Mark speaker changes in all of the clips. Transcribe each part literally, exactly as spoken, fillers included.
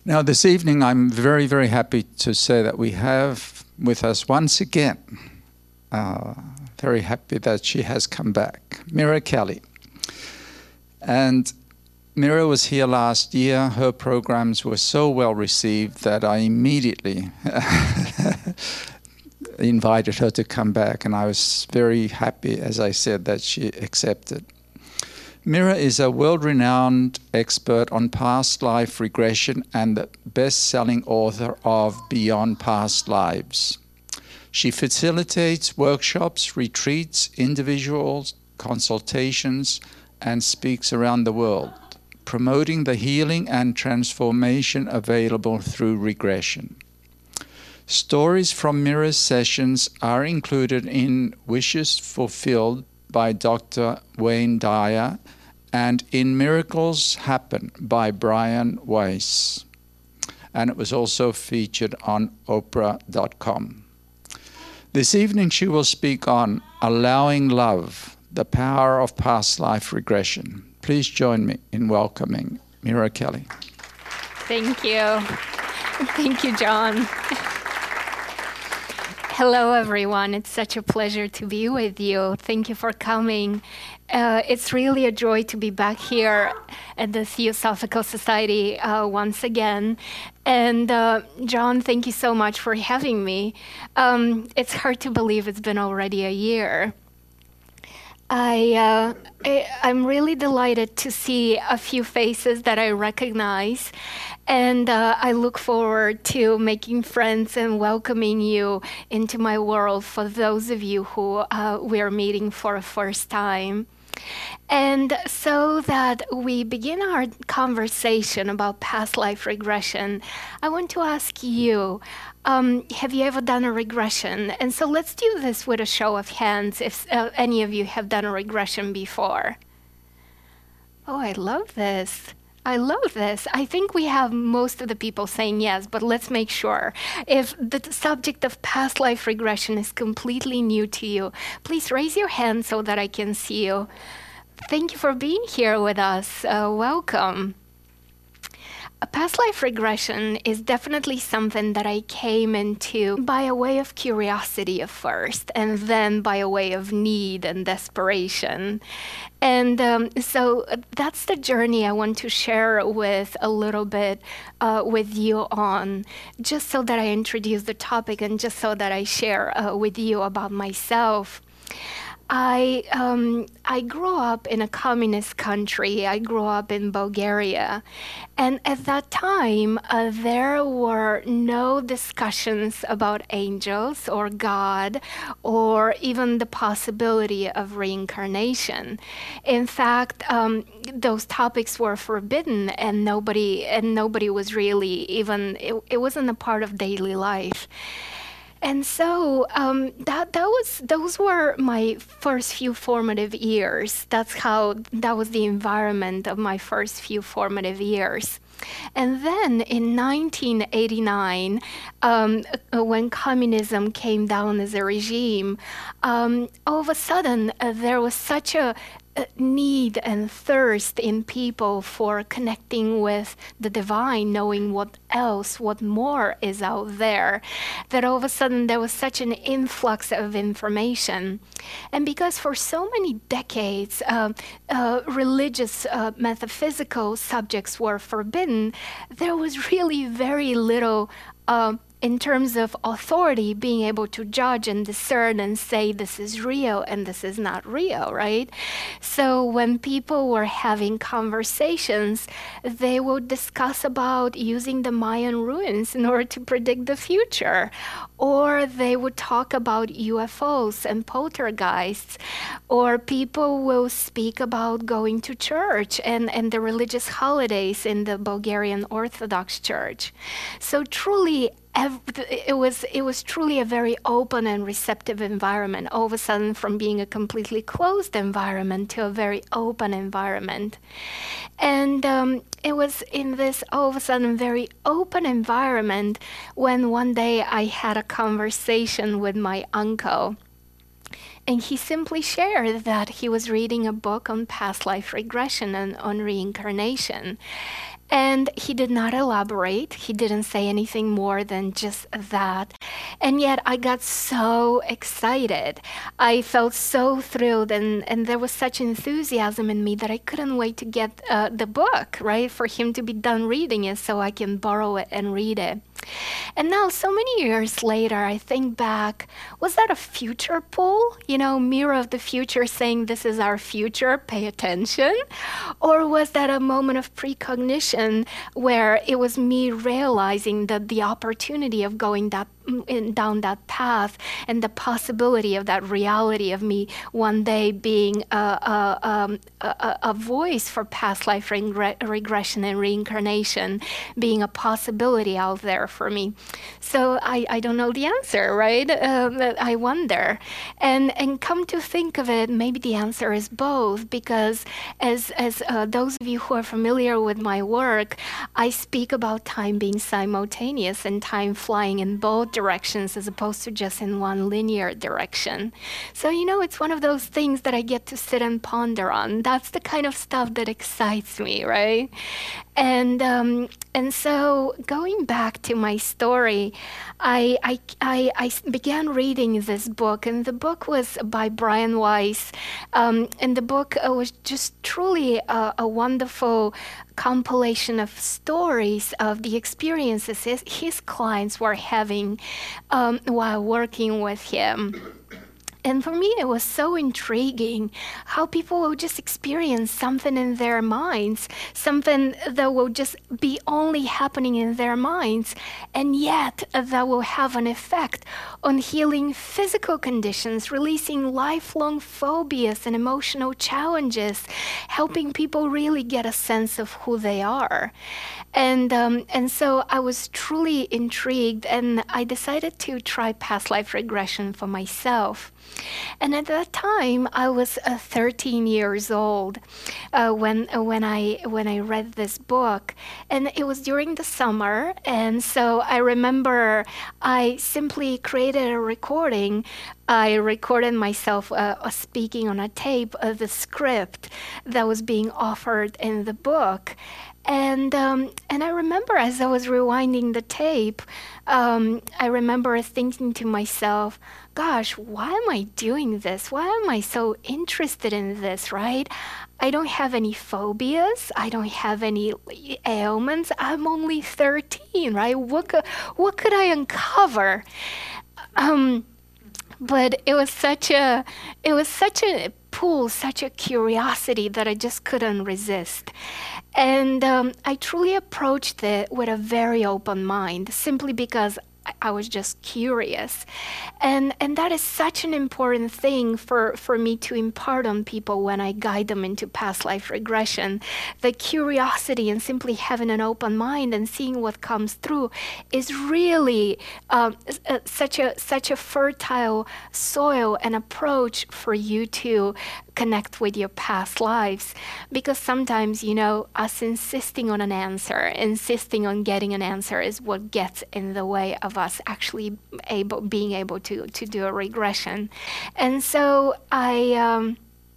Speaker 1: Now, this evening, I'm very, very happy to say that we have with us once again, uh, very happy that she has come back, Mira Kelly. And Mira was here last year. Her programs were so well received that I immediately invited her to come back, and I was very happy, as I said, that she accepted. Mira is a world-renowned expert on past life regression and the best-selling author of Beyond Past Lives. She facilitates workshops, retreats, individual consultations, and speaks around the world, promoting the healing and transformation available through regression. Stories from Mira's sessions are included in Wishes Fulfilled by Doctor Wayne Dyer, and In Miracles Happen by Brian Weiss. And it was also featured on Oprah dot com. This evening she will speak on Allowing Love, the Power of Past Life Regression. Please join me in welcoming Mira Kelly.
Speaker 2: Thank you. Thank you, John. Hello, everyone. It's such a pleasure to be with you. Thank you for coming. Uh, it's really a joy to be back here at the Theosophical Society uh, once again. And uh, John, thank you so much for having me. Um, it's hard to believe it's been already a year. I, uh, I, I'm really delighted to see a few faces that I recognize, and uh, I look forward to making friends and welcoming you into my world for those of you who uh, we're meeting for a first time. And so that we begin our conversation about past life regression, I want to ask you, um, have you ever done a regression? And so let's do this with a show of hands if uh, any of you have done a regression before. Oh, I love this. I love this. I think we have most of the people saying yes, but let's make sure. If the subject of past life regression is completely new to you, please raise your hand so that I can see you. Thank you for being here with us. Uh, welcome. A past life regression is definitely something that I came into by a way of curiosity at first, and then by a way of need and desperation. And um, so that's the journey I want to share with a little bit uh, with you on, just so that I introduce the topic and just so that I share uh, with you about myself. I um, I grew up in a communist country. I grew up in Bulgaria. And at that time, uh, there were no discussions about angels or God or even the possibility of reincarnation. In fact, um, those topics were forbidden, and nobody and nobody was really even, it, it wasn't a part of daily life. And so um, that that was those were my first few formative years. That's how that was the environment of my first few formative years. And then in nineteen eighty-nine, um, when communism came down as a regime, um, all of a sudden uh, there was such a need and thirst in people for connecting with the divine, knowing what else, what more is out there, that all of a sudden there was such an influx of information. And because for so many decades, uh, uh, religious, uh, metaphysical subjects were forbidden, there was really very little uh, in terms of authority, being able to judge and discern and say this is real and this is not real, right? So when people were having conversations, they would discuss about using the Mayan ruins in order to predict the future. Or they would talk about U F Os and poltergeists. Or people will speak about going to church and, and the religious holidays in the Bulgarian Orthodox Church. So truly, it was it was truly a very open and receptive environment, all of a sudden from being a completely closed environment to a very open environment. And um, it was in this all of a sudden very open environment when one day I had a conversation with my uncle. And he simply shared that he was reading a book on past life regression and on reincarnation. And he did not elaborate. He didn't say anything more than just that. And yet I got so excited. I felt so thrilled, and, and there was such enthusiasm in me that I couldn't wait to get uh, the book, right, for him to be done reading it so I can borrow it and read it. And now, so many years later, I think back, was that a future pull? You know, mirror of the future saying, this is our future, pay attention? Or was that a moment of precognition where it was me realizing that the opportunity of going that in, down that path and the possibility of that reality of me one day being a, a, um, a, a voice for past life regre- regression and reincarnation, being a possibility out there for me. So I, I don't know the answer, right? Um, I wonder. And and come to think of it, maybe the answer is both, because as, as uh, those of you who are familiar with my work, I speak about time being simultaneous and time flying in both directions as opposed to just in one linear direction. So, you know, it's one of those things that I get to sit and ponder on. That's the kind of stuff that excites me, right? And um, and so going back to my story, I, I, I, I began reading this book, and the book was by Brian Weiss. Um, and the book uh, was just truly a, a wonderful compilation of stories of the experiences his, his clients were having um, while working with him. And for me, it was so intriguing how people will just experience something in their minds, something that will just be only happening in their minds, and yet that will have an effect on healing physical conditions, releasing lifelong phobias and emotional challenges, helping people really get a sense of who they are. And um, and so I was truly intrigued, and I decided to try past life regression for myself. And at that time, I was uh, thirteen years old uh, when uh, when I when I read this book, and it was during the summer. And so I remember I simply created a recording. I recorded myself uh, speaking on a tape of the script that was being offered in the book. And um, and I remember as I was rewinding the tape, um, I remember thinking to myself, gosh, why am I doing this? Why am I so interested in this, right? I don't have any phobias. I don't have any ailments. I'm only thirteen, right? What could, what could I uncover? Um, but it was such a, it was such a pull, such a curiosity that I just couldn't resist. And um, I truly approached it with a very open mind, simply because I was just curious. And and that is such an important thing for, for me to impart on people when I guide them into past life regression. The curiosity and simply having an open mind and seeing what comes through is really um, uh, such a such a fertile soil and approach for you to connect with your past lives. Because sometimes, you know, us insisting on an answer, insisting on getting an answer is what gets in the way of us actually able, being able to, to do a regression. And so I um,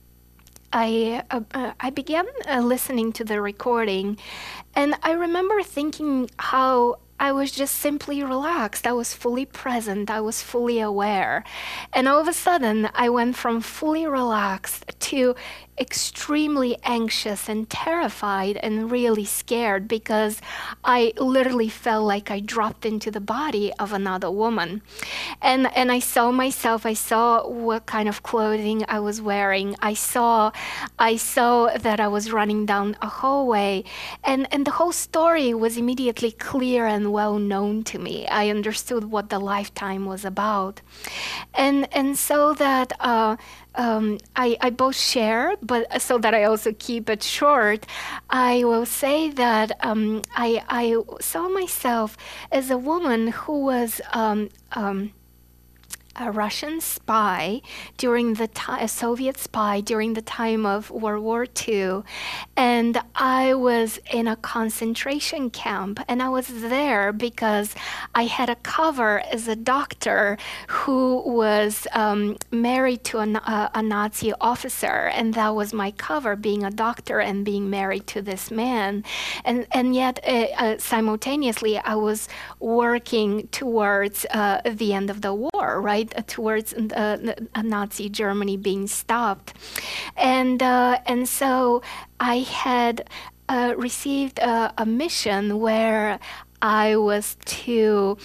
Speaker 2: I uh, uh, I began uh, listening to the recording, and I remember thinking how I was just simply relaxed. I was fully present. I was fully aware. And all of a sudden, I went from fully relaxed to extremely anxious and terrified and really scared, because I literally felt like I dropped into the body of another woman. And and I saw myself, I saw what kind of clothing I was wearing. I saw I saw that I was running down a hallway, and, and the whole story was immediately clear and well known to me. I understood what the lifetime was about. And and so that uh Um, I, I both share, but so that I also keep it short, I will say that um, I, I saw myself as a woman who was um, um, a Russian spy during the time, a Soviet spy during the time of World War Two, and I was in a concentration camp, and I was there because I had a cover as a doctor who was um, married to a, a, a Nazi officer, and that was my cover, being a doctor and being married to this man, and and yet uh, uh, simultaneously I was working towards uh, the end of the war, right? Towards uh, Nazi Germany being stopped, and uh, and so I had uh, received a, a mission where I was to,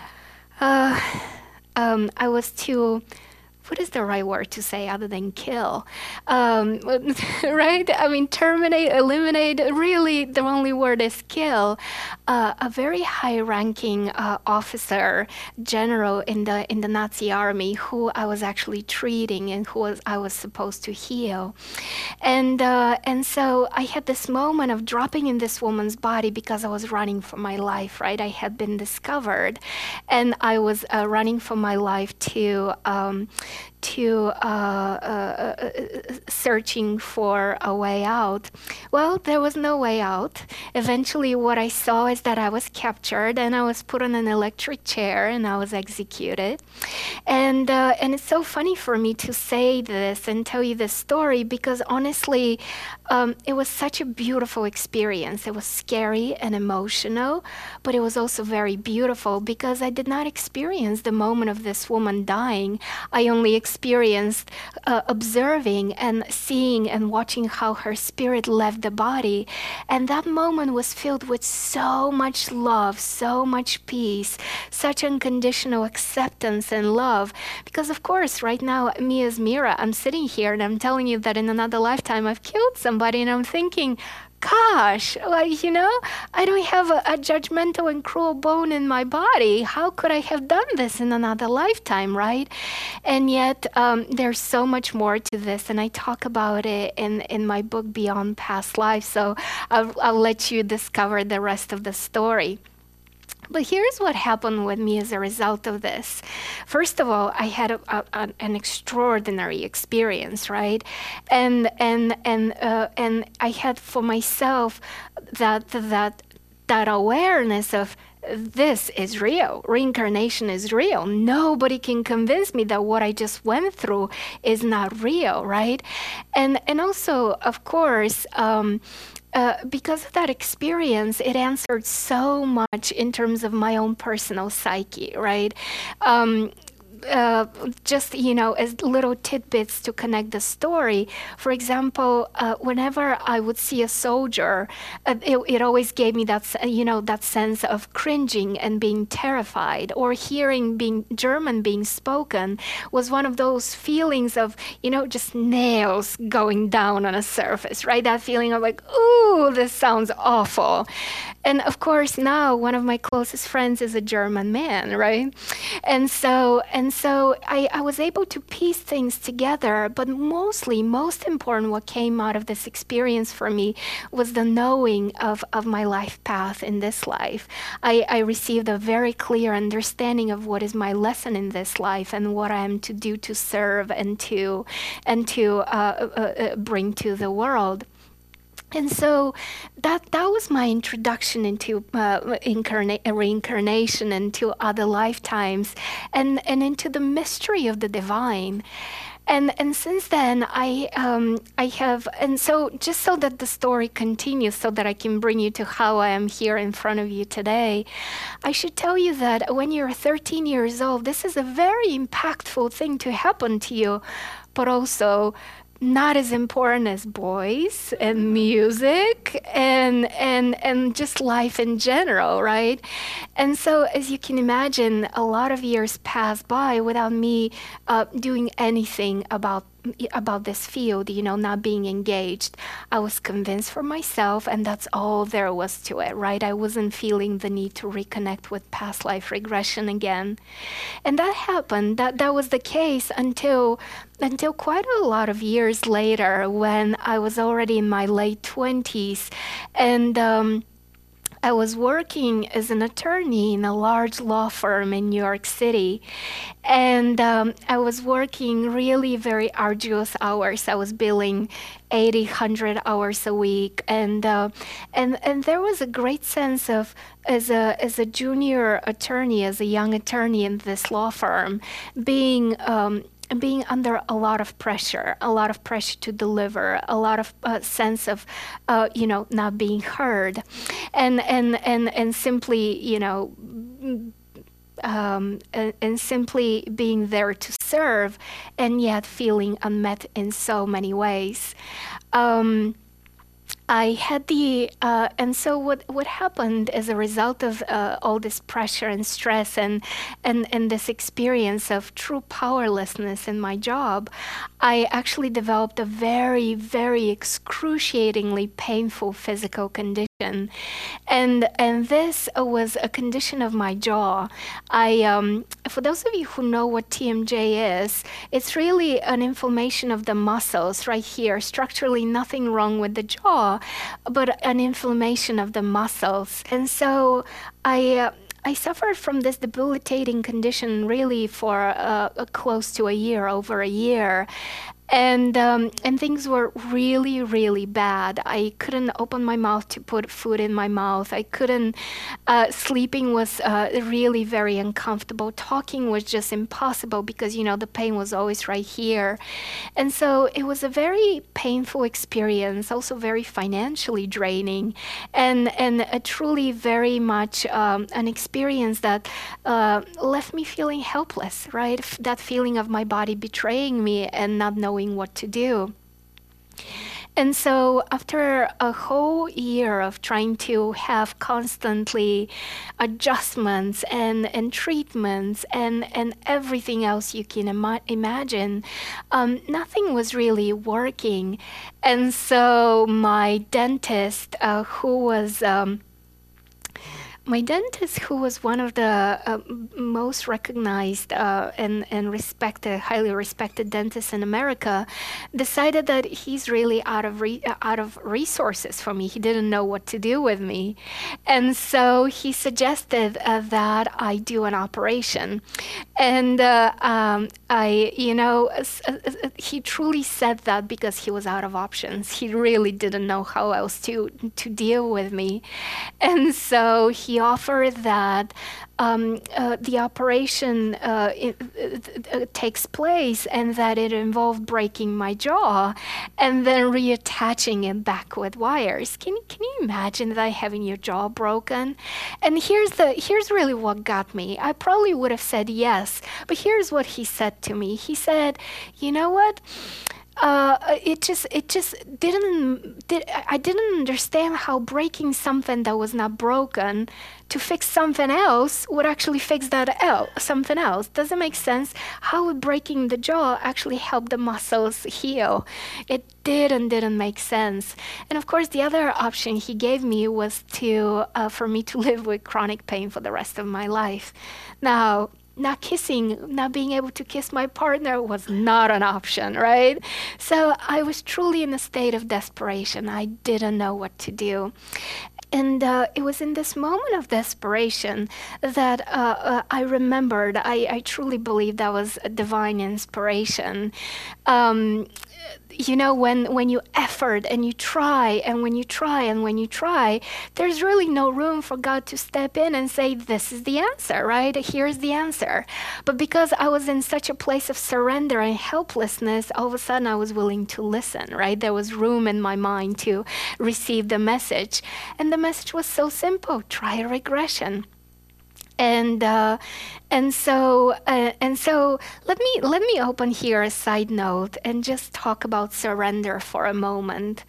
Speaker 2: uh, um, I was to. What is the right word to say other than kill? Um, right? I mean, terminate, eliminate, really the only word is kill. Uh, a very high-ranking uh, officer, general in the in the Nazi army, who I was actually treating and who was, I was supposed to heal. And, uh, and so I had this moment of dropping in this woman's body because I was running for my life, right? I had been discovered, and I was uh, running for my life to... Um, to uh, uh, searching for a way out. Well, there was no way out. Eventually, what I saw is that I was captured and I was put on an electric chair and I was executed. And uh, and it's so funny for me to say this and tell you this story because honestly, um, it was such a beautiful experience. It was scary and emotional, but it was also very beautiful because I did not experience the moment of this woman dying. I only experienced uh, observing and seeing and watching how her spirit left the body. And that moment was filled with so much love, so much peace, such unconditional acceptance and love. Because of course, right now, me as Mira, I'm sitting here and I'm telling you that in another lifetime I've killed somebody, and I'm thinking, gosh, like, you know, I don't have a, a judgmental and cruel bone in my body. How could I have done this in another lifetime, right? And yet um, there's so much more to this, and I talk about it in, in my book, Beyond Past Life, so I'll, I'll let you discover the rest of the story. But here's what happened with me as a result of this. First of all, I had a, a, an extraordinary experience, right? And and and uh, and I had for myself that that that awareness of this is real. Reincarnation is real. Nobody can convince me that what I just went through is not real, right? And and also, of course. Um, Uh, because of that experience, it answered so much in terms of my own personal psyche, right? Um, uh, just, you know, as little tidbits to connect the story. For example, uh, whenever I would see a soldier, uh, it, it always gave me that, you know, that sense of cringing and being terrified, or hearing being German being spoken was one of those feelings of, you know, just nails going down on a surface, right? That feeling of like, ooh, this sounds awful. And of course, now one of my closest friends is a German man, right? And so, and so I, I was able to piece things together, but mostly, most important, what came out of this experience for me was the knowing of, of my life path in this life. I, I received a very clear understanding of what is my lesson in this life and what I am to do to serve and to, and to uh, uh, uh, bring to the world. And so that that was my introduction into uh, incarna- reincarnation and to other lifetimes, and, and into the mystery of the divine. And and since then, I um, I have, and so just so that the story continues, so that I can bring you to how I am here in front of you today, I should tell you that when you're thirteen years old, this is a very impactful thing to happen to you, but also not as important as boys and music and and and just life in general, right? And so, as you can imagine, a lot of years passed by without me uh, doing anything about about this field, you know, not being engaged. I was convinced for myself, and that's all there was to it, right? I wasn't feeling the need to reconnect with past life regression again. And that happened, that that was the case until until quite a lot of years later, when I was already in my late twenties, and um I was working as an attorney in a large law firm in New York City, and um, I was working really very arduous hours. I was billing eighty, one hundred hours a week, and uh, and and there was a great sense of, as a as a junior attorney, as a young attorney in this law firm, being um, being under a lot of pressure, a lot of pressure to deliver, a lot of uh, sense of, uh, you know, not being heard, and and and and simply, you know, um, and, and simply being there to serve, and yet feeling unmet in so many ways. Um, I had the, uh, and so what, what happened as a result of uh, all this pressure and stress and, and, and this experience of true powerlessness in my job, I actually developed a very, very excruciatingly painful physical condition. And and this was a condition of my jaw. I, um, for those of you who know what T M J is, it's really an inflammation of the muscles right here. Structurally, nothing wrong with the jaw, but an inflammation of the muscles. And so I. Uh, I suffered from this debilitating condition really for uh, close to a year, over a year. And um, and things were really, really bad. I couldn't open my mouth to put food in my mouth. I couldn't, uh, sleeping was uh, really very uncomfortable. Talking was just impossible because, you know, the pain was always right here. And so it was a very painful experience, also very financially draining, and, and a truly very much um, an experience that uh, left me feeling helpless, right? F- that feeling of my body betraying me and not knowing what to do. And so after a whole year of trying to have constantly adjustments and, and treatments and, and everything else you can ima- imagine, um, nothing was really working. And so my dentist, uh, who was... Um, My dentist, who was one of the uh, most recognized uh, and, and respected, highly respected dentists in America, decided that he's really out of re- out of resources for me. He didn't know what to do with me. And so he suggested uh, that I do an operation. And uh, um, I, you know, uh, he truly said that because he was out of options. He really didn't know how else to, to deal with me. And so he He offered that um, uh, the operation uh, it, it, it takes place and that it involved breaking my jaw and then reattaching it back with wires. Can can you imagine that, having your jaw broken? And here's the here's really what got me. I probably would have said yes, but here's what he said to me. He said, "You know what? Uh, it just it just didn't did, I didn't understand how breaking something that was not broken to fix something else would actually fix that el- something else. Doesn't make sense. How would breaking the jaw actually help the muscles heal? It did and didn't make sense." And of course, the other option he gave me was to uh, for me to live with chronic pain for the rest of my life. Now, not kissing, not being able to kiss my partner was not an option, right? So I was truly in a state of desperation. I didn't know what to do. And uh, it was in this moment of desperation that uh, uh, I remembered, I, I truly believe that was a divine inspiration. Um, you know, when, when you effort and you try and when you try and when you try, there's really no room for God to step in and say, this is the answer, right? Here's the answer. But because I was in such a place of surrender and helplessness, all of a sudden I was willing to listen, right? There was room in my mind to receive the message. And the message was so simple: try a regression. And uh, and so uh, and so let me let me open here a side note and just talk about surrender for a moment.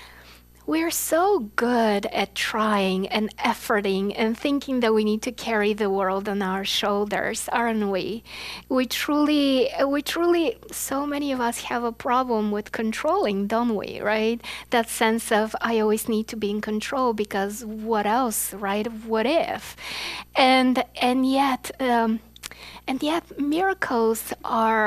Speaker 2: We're so good at trying and efforting and thinking that we need to carry the world on our shoulders, aren't we? We truly, we truly, so many of us have a problem with controlling, don't we, right? That sense of, I always need to be in control because what else, right? What if? And, and yet, um, and yet miracles are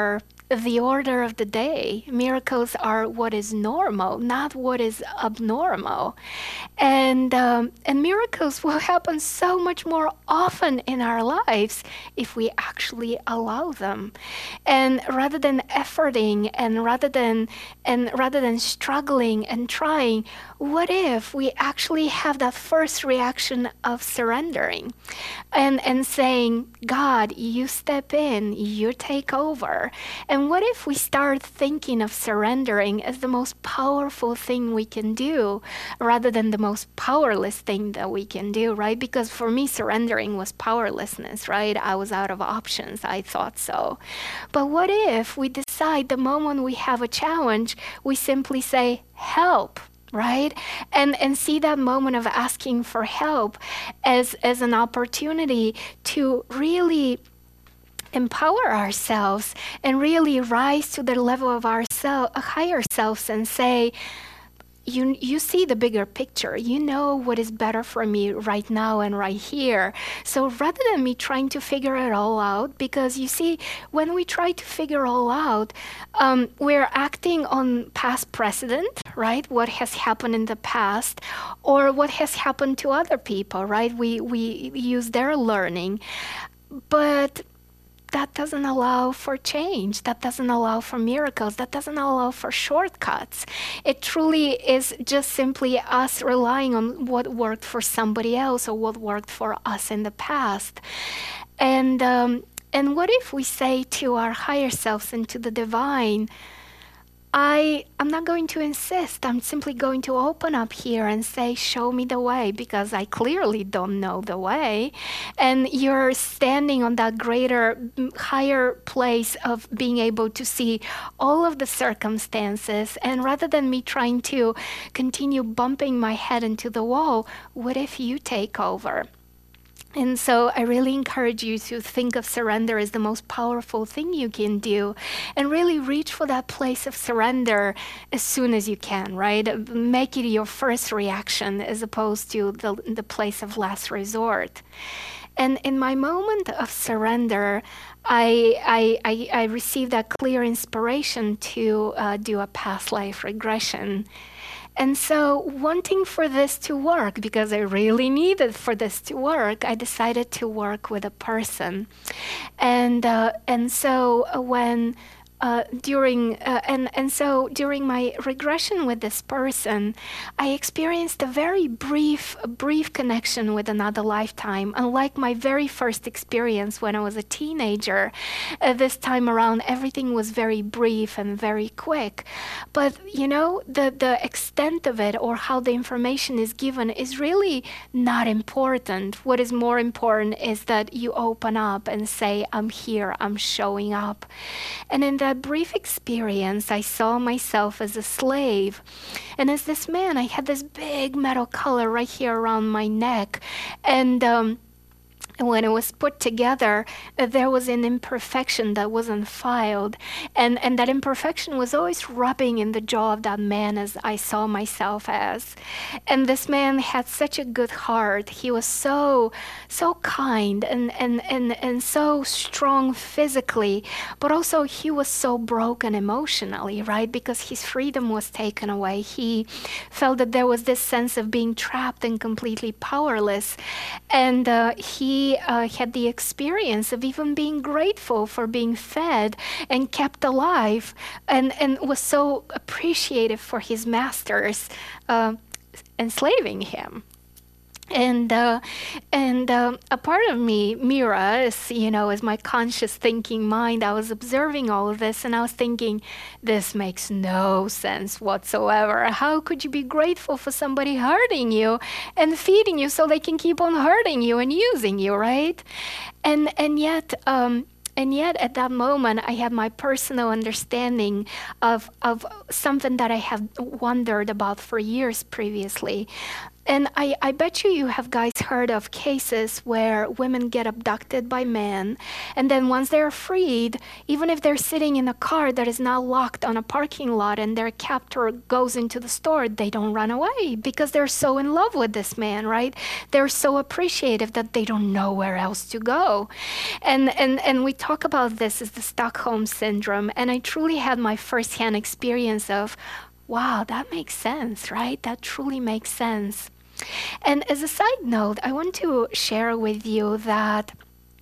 Speaker 2: the order of the day. Miracles are what is normal, not what is abnormal. And um, and miracles will happen so much more often in our lives if we actually allow them. And rather than efforting and rather than and rather than struggling and trying, what if we actually have that first reaction of surrendering and and saying, God, you step in, you take over. And what if we start thinking of surrendering as the most powerful thing we can do rather than the most powerless thing that we can do, right? Because for me, surrendering was powerlessness, right? I was out of options. I thought so. But what if we decide the moment we have a challenge, we simply say, help, right? And and see that moment of asking for help as, as an opportunity to really empower ourselves and really rise to the level of our self, higher selves and say, You you see the bigger picture. You know what is better for me right now and right here. So rather than me trying to figure it all out, because you see, when we try to figure all out, um, we're acting on past precedent, right? What has happened in the past, or what has happened to other people, right? We we use their learning, but that doesn't allow for change. That doesn't allow for miracles. That doesn't allow for shortcuts. It truly is just simply us relying on what worked for somebody else or what worked for us in the past. And um, and what if we say to our higher selves and to the divine, I, I'm not going to insist. I'm simply going to open up here and say, show me the way, because I clearly don't know the way. And you're standing on that greater, higher place of being able to see all of the circumstances. And rather than me trying to continue bumping my head into the wall, what if you take over? And so I really encourage you to think of surrender as the most powerful thing you can do, and really reach for that place of surrender as soon as you can, right? Make it your first reaction as opposed to the, the place of last resort. And in my moment of surrender, I, I, I, I received that clear inspiration to uh, do a past life regression. And so, wanting for this to work, because I really needed for this to work, I decided to work with a person. And uh, and so when uh, during uh, and and so during my regression with this person, I experienced a very brief brief connection with another lifetime. Unlike my very first experience when I was a teenager, uh, this time around everything was very brief and very quick. But you know, the the extent of it or how the information is given is really not important. What is more important is that you open up and say, I'm here, I'm showing up. And in that brief experience, I saw myself as a slave. And as this man, I had this big metal collar right here around my neck. And um, when it was put together, uh, there was an imperfection that wasn't filed. And, and that imperfection was always rubbing in the jaw of that man as I saw myself as. And this man had such a good heart. He was so, so kind and, and, and, and so strong physically, but also he was so broken emotionally, right? Because his freedom was taken away. He felt that there was this sense of being trapped and completely powerless. And uh, he Uh, had the experience of even being grateful for being fed and kept alive, and, and was so appreciative for his masters uh, enslaving him. And uh, and um, a part of me, Mira, is, you know, as my conscious thinking mind, I was observing all of this, and I was thinking, this makes no sense whatsoever. How could you be grateful for somebody hurting you and feeding you so they can keep on hurting you and using you, right? And and yet. Um, And yet at that moment, I had my personal understanding of, of something that I had wondered about for years previously. And I, I bet you you have guys heard of cases where women get abducted by men, and then once they're freed, even if they're sitting in a car that is now locked on a parking lot and their captor goes into the store, they don't run away because they're so in love with this man, right? They're so appreciative that they don't know where else to go. And and and we talk about this as the Stockholm syndrome, and I truly had my firsthand experience of, wow, that makes sense, right? That truly makes sense. And as a side note, I want to share with you that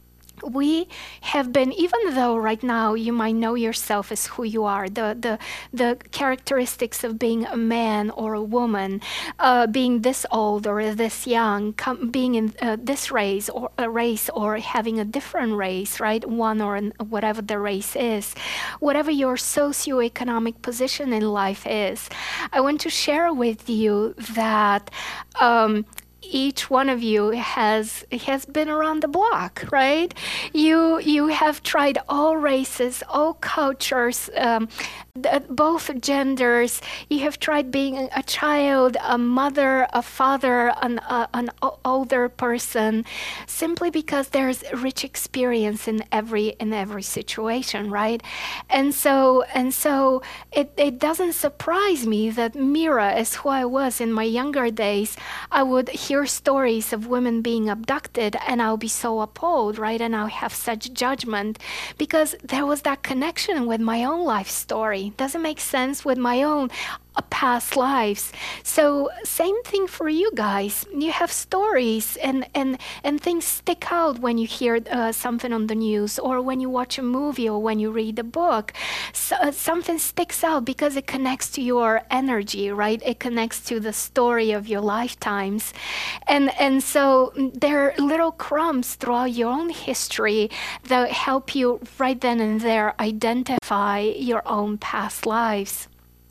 Speaker 2: we have been, even though right now you might know yourself as who you are, the the, the characteristics of being a man or a woman, uh, being this old or this young, com- being in uh, this race or a race or having a different race, right? One or an, whatever the race is, whatever your socioeconomic position in life is, I want to share with you that um, each one of you has has been around the block, right? You you have tried all races, all cultures, um, th- both genders. You have tried being a child, a mother, a father, an uh, an o- older person, simply because there's rich experience in every in every situation, right? And so and so it it doesn't surprise me that Mira is who I was in my younger days. I would hear stories of women being abducted and I'll be so appalled, right? And I'll have such judgment because there was that connection with my own life story. Does it make sense with my own uh, past lives? So same thing for you guys. You have stories and, and, and things stick out when you hear uh, something on the news or when you watch a movie or when you read a book. So, uh, something sticks out because it connects to your energy, right? It connects to the story of your lifetimes. And, and so there are little crumbs throughout your own history that help you right then and there identify your own past lives.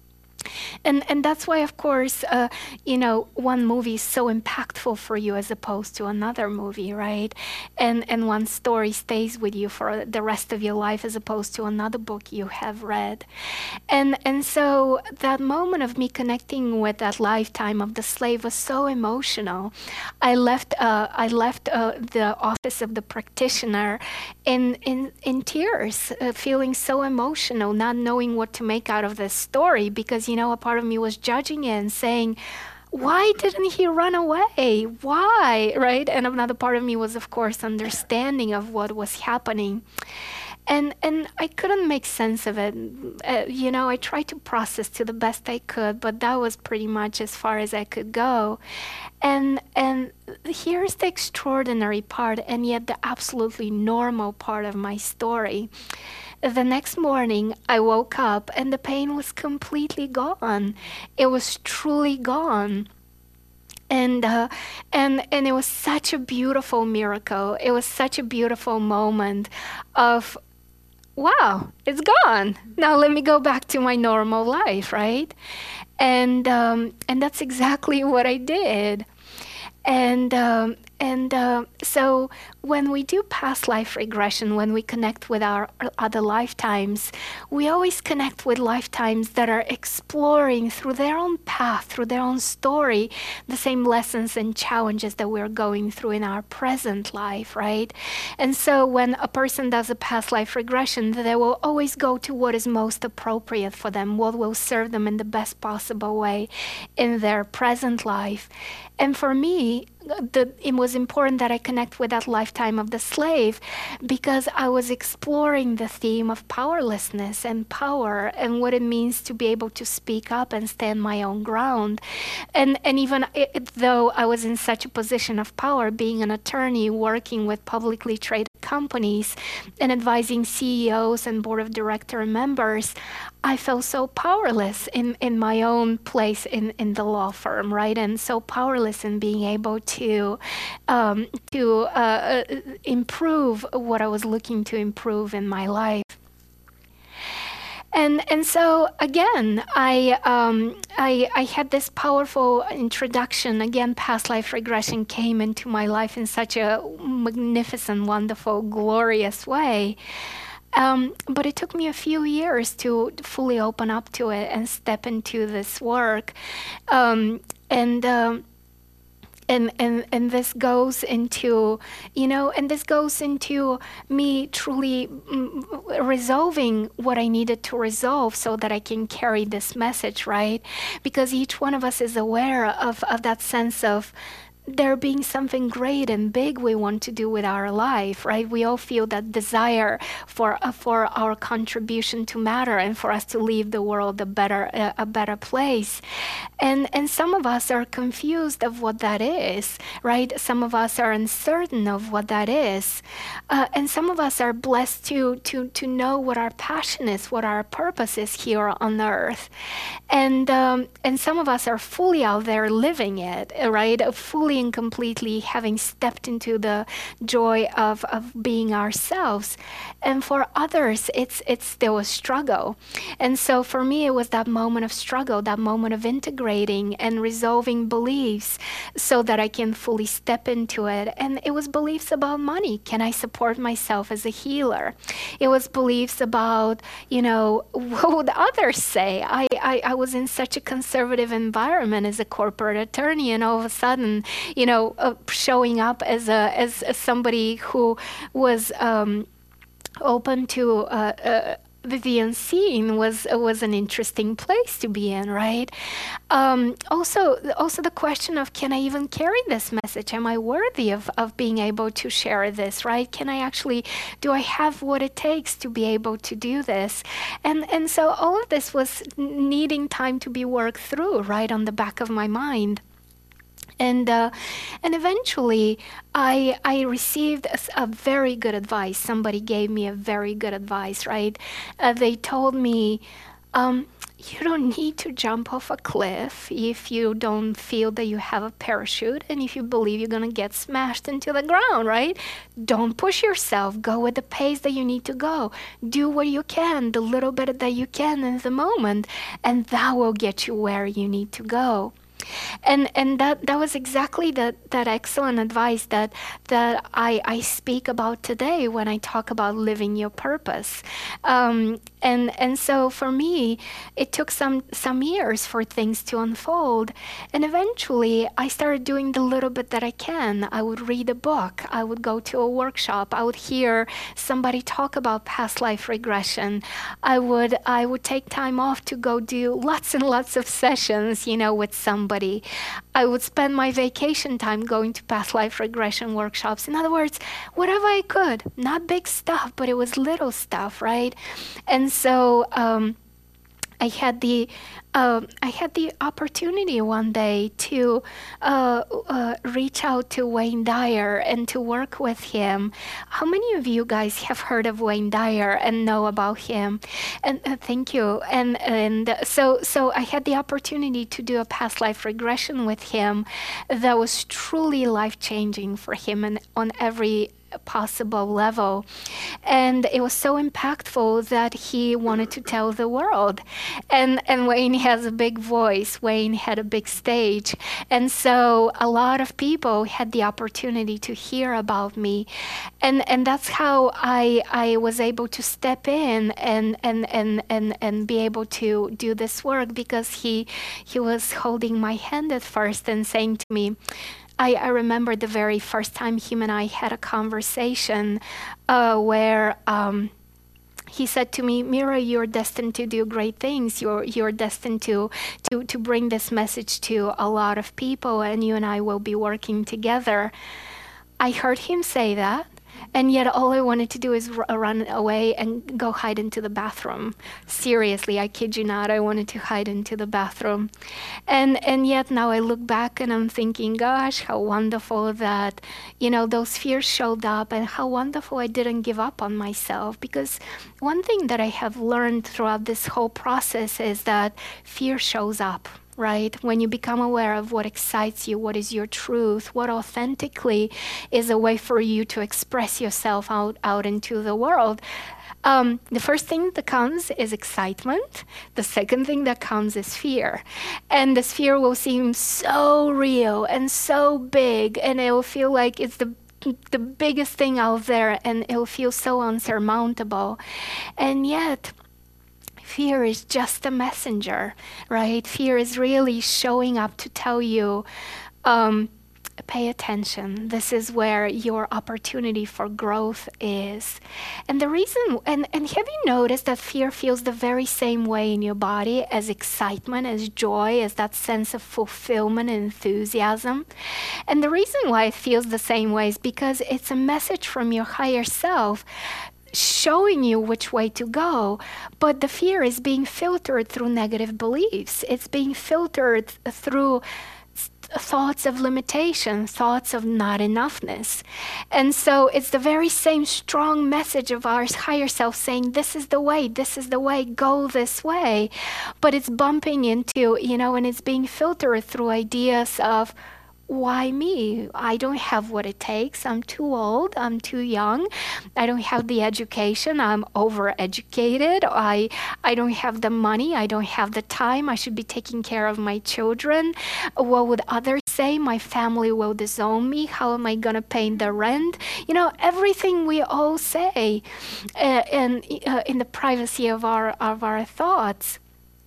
Speaker 2: And and that's why, of course, uh, you know, one movie is so impactful for you as opposed to another movie, right? And and one story stays with you for the rest of your life as opposed to another book you have read. And and so that moment of me connecting with that lifetime of the slave was so emotional. I left uh, I left uh, the office of the practitioner in in in tears, uh, feeling so emotional, not knowing what to make out of this story because, you know, a part of me was judging it and saying, why didn't he run away? Why, right? And another part of me was, of course, understanding of what was happening. And and I couldn't make sense of it. Uh, you know, I tried to process to the best I could, but that was pretty much as far as I could go. And and here's the extraordinary part, and yet the absolutely normal part of my story. The next morning, I woke up and the pain was completely gone. It was truly gone. And uh, and and it was such a beautiful miracle. It was such a beautiful moment of, wow, it's gone. Now let me go back to my normal life, right? And um, and that's exactly what I did. And um, and uh, so when we do past life regression, when we connect with our other lifetimes, we always connect with lifetimes that are exploring through their own path, through their own story, the same lessons and challenges that we're going through in our present life, right? And so when a person does a past life regression, they will always go to what is most appropriate for them, what will serve them in the best possible way in their present life. And for me, the, it was important that I connect with that lifetime of the slave because I was exploring the theme of powerlessness and power and what it means to be able to speak up and stand my own ground. And, and even it, though I was in such a position of power, being an attorney, working with publicly traded companies and advising C E Os and board of director members, I felt so powerless in, in my own place in, in the law firm, right? And so powerless in being able to um, to uh, improve what I was looking to improve in my life. And and so again, I, um, I I had this powerful introduction. Again, past life regression came into my life in such a magnificent, wonderful, glorious way. Um, but it took me a few years to fully open up to it and step into this work. Um, and um, and and and this goes into, you know, and this goes into me truly mm, resolving what I needed to resolve so that I can carry this message, right? Because each one of us is aware of of that sense of there being something great and big we want to do with our life, right? We all feel that desire for uh, for our contribution to matter and for us to leave the world a better uh, a better place. And and some of us are confused of what that is, right? Some of us are uncertain of what that is, uh, and some of us are blessed to to to know what our passion is, what our purpose is here on earth, and um, and some of us are fully out there living it, right? Fully and completely having stepped into the joy of, of being ourselves. And for others, it's it's still a struggle. And so for me, it was that moment of struggle, that moment of integrating and resolving beliefs so that I can fully step into it. And it was beliefs about money. Can I support myself as a healer? It was beliefs about, you know, what would others say? I, I, I was in such a conservative environment as a corporate attorney, and all of a sudden, you know, uh, showing up as a as, as somebody who was um, open to uh, uh, the unseen was uh, was an interesting place to be in, right? Um, also, also the question of, can I even carry this message? Am I worthy of, of being able to share this, right? Can I actually, do I have what it takes to be able to do this? And and so all of this was needing time to be worked through, right, on the back of my mind. And uh, and eventually, I I received a, a very good advice. Somebody gave me a very good advice, right? Uh, they told me, um, you don't need to jump off a cliff if you don't feel that you have a parachute and if you believe you're going to get smashed into the ground, right? Don't push yourself. Go at the pace that you need to go. Do what you can, the little bit that you can in the moment, and that will get you where you need to go. And and that, that was exactly that, that excellent advice that that I, I speak about today when I talk about living your purpose. Um, and and so for me, it took some some years for things to unfold. And eventually, I started doing the little bit that I can. I would read a book. I would go to a workshop. I would hear somebody talk about past life regression. I would I would take time off to go do lots and lots of sessions, you know, with somebody. I would spend my vacation time going to past life regression workshops. In other words, whatever I could, not big stuff, but it was little stuff, right? And so um, I had the uh, I had the opportunity one day to uh, uh, reach out to Wayne Dyer and to work with him. How many of you guys have heard of Wayne Dyer and know about him? And uh, thank you. And and so so I had the opportunity to do a past life regression with him that was truly life changing for him and on every possible level. And it was so impactful that he wanted to tell the world. And and Wayne has a big voice. Wayne had a big stage. And so a lot of people had the opportunity to hear about me. And and that's how I I was able to step in and and and and, and be able to do this work, because he he was holding my hand at first and saying to me, I, I remember the very first time him and I had a conversation uh, where um, he said to me, Mira, you're destined to do great things. You're you're destined to, to, to bring this message to a lot of people, and you and I will be working together. I heard him say that, and yet all I wanted to do is r- run away and go hide into the bathroom. Seriously, I kid you not, I wanted to hide into the bathroom. And and yet now I look back and I'm thinking, gosh, how wonderful that, you know, those fears showed up, and how wonderful I didn't give up on myself. Because one thing that I have learned throughout this whole process is that fear shows up. Right? When you become aware of what excites you, what is your truth, what authentically is a way for you to express yourself out, out into the world. Um, the first thing that comes is excitement. The second thing that comes is fear. And this fear will seem so real and so big, and it will feel like it's the the biggest thing out there, and it will feel so unsurmountable. And yet, fear is just a messenger, right? Fear is really showing up to tell you, um, pay attention. This is where your opportunity for growth is. And the reason, and, and have you noticed that fear feels the very same way in your body as excitement, as joy, as that sense of fulfillment and enthusiasm? And the reason why it feels the same way is because it's a message from your higher self showing you which way to go, but the fear is being filtered through negative beliefs. It's being filtered through thoughts of limitation, thoughts of not enoughness. And so it's the very same strong message of our higher self saying, this is the way, this is the way, go this way. But it's bumping into, you know, and it's being filtered through ideas of, why me? I don't have what it takes. I'm too old. I'm too young. I don't have the education. I'm overeducated. I I don't have the money. I don't have the time. I should be taking care of my children. What would others say? My family will disown me. How am I going to pay the rent? You know, everything we all say uh, and uh, in the privacy of our of our thoughts.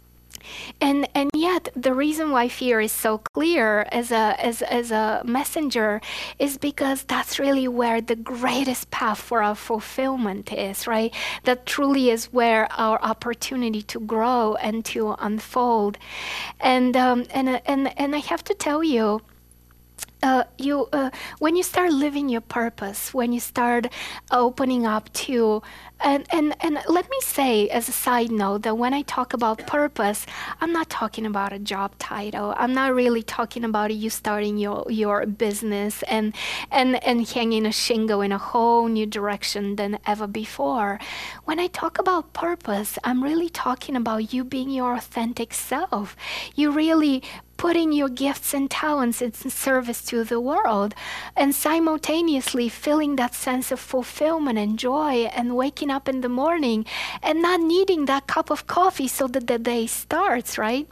Speaker 2: And and yet the reason why fear is so clear as a as as a messenger is because that's really where the greatest path for our fulfillment is, right? That truly is where our opportunity to grow and to unfold. And um, and and and I have to tell you, Uh, you, uh, when you start living your purpose, when you start opening up to, and, and, and let me say as a side note that when I talk about purpose, I'm not talking about a job title. I'm not really talking about you starting your, your business and, and, and hanging a shingle in a whole new direction than ever before. When I talk about purpose, I'm really talking about you being your authentic self. You really putting your gifts and talents in service to the world, and simultaneously feeling that sense of fulfillment and joy, and waking up in the morning and not needing that cup of coffee so that the day starts, right?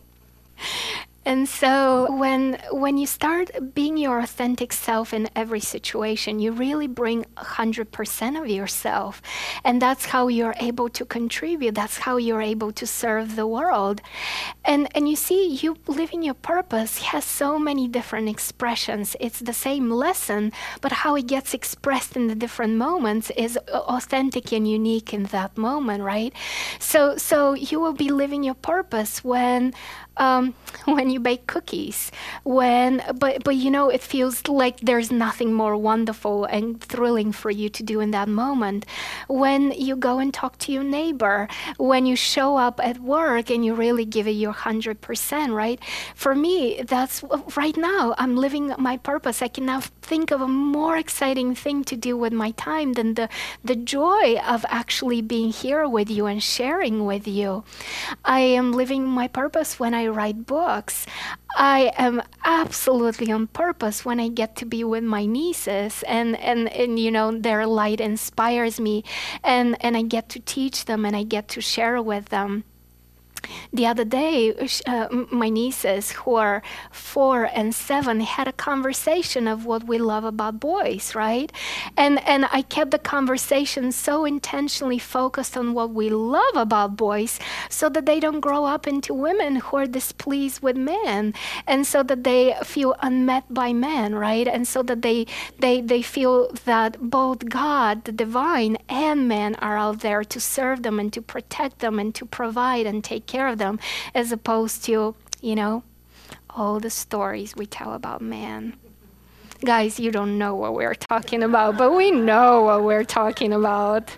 Speaker 2: And so when when you start being your authentic self in every situation, you really bring one hundred percent of yourself. And that's how you're able to contribute. That's how you're able to serve the world. And and you see, you living your purpose has so many different expressions. It's the same lesson, but how it gets expressed in the different moments is authentic and unique in that moment, right? So so you will be living your purpose when Um, when you bake cookies, when, but, but you know, it feels like there's nothing more wonderful and thrilling for you to do in that moment. When you go and talk to your neighbor, when you show up at work and you really give it your one hundred percent, right? For me, that's right now, I'm living my purpose. I cannot think of a more exciting thing to do with my time than the, the joy of actually being here with you and sharing with you. I am living my purpose when I write books. I am absolutely on purpose when I get to be with my nieces, and, and, and you know, their light inspires me, and, and I get to teach them and I get to share with them. The other day, uh, my nieces, who are four and seven, had a conversation of what we love about boys, right? And and I kept the conversation so intentionally focused on what we love about boys, so that they don't grow up into women who are displeased with men, and so that they feel unmet by men, right? And so that they they they feel that both God, the divine, and men are out there to serve them and to protect them and to provide and take care of them, as opposed to, you know, all the stories we tell about man. Guys, you don't know what we're talking about, but we know what we're talking about.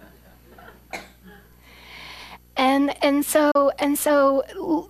Speaker 2: And and so and so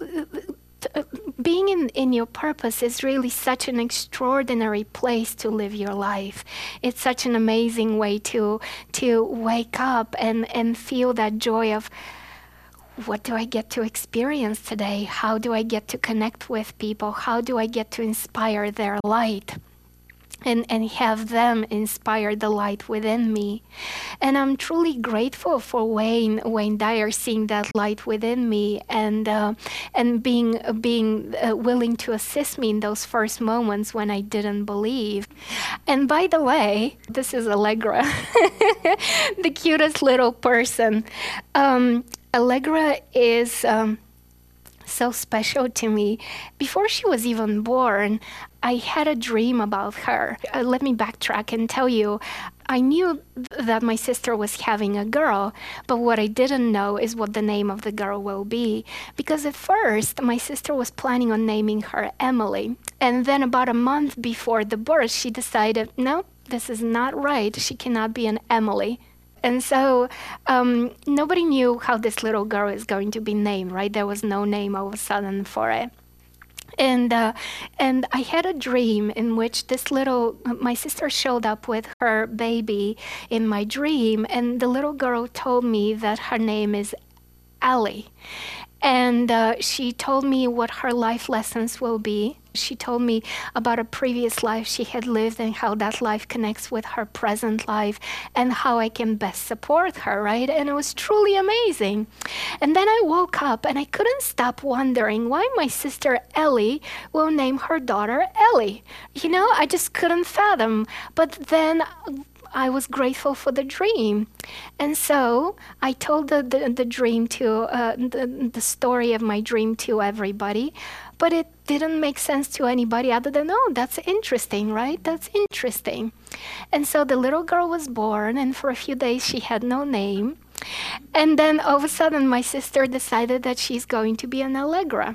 Speaker 2: being in, in your purpose is really such an extraordinary place to live your life. It's such an amazing way to to wake up and, and feel that joy of, what do I get to experience today? How do I get to connect with people? How do I get to inspire their light? And, and have them inspire the light within me. And I'm truly grateful for Wayne Wayne Dyer seeing that light within me, and uh, and being being uh, willing to assist me in those first moments when I didn't believe. And by the way, this is Allegra, the cutest little person. Um, Allegra is um, so special to me. Before she was even born, I had a dream about her. Uh, let me backtrack and tell you, I knew th- that my sister was having a girl, but what I didn't know is what the name of the girl will be. Because at first, my sister was planning on naming her Emily. And then about a month before the birth, she decided, no, this is not right. She cannot be an Emily. And so um, nobody knew how this little girl is going to be named, right? There was no name all of a sudden for it. And uh, and I had a dream in which this little, my sister showed up with her baby in my dream, and the little girl told me that her name is Allie. And uh, she told me what her life lessons will be. She told me about a previous life she had lived and how that life connects with her present life and how I can best support her, right? And it was truly amazing. And then I woke up and I couldn't stop wondering why my sister Ellie will name her daughter Ellie. You know, I just couldn't fathom. But then I was grateful for the dream. And so I told the, the, the dream to, uh, the, the story of my dream to everybody, but it didn't make sense to anybody other than, oh, that's interesting, right? That's interesting. And so the little girl was born, and for a few days she had no name. And then all of a sudden my sister decided that she's going to be an Allegra.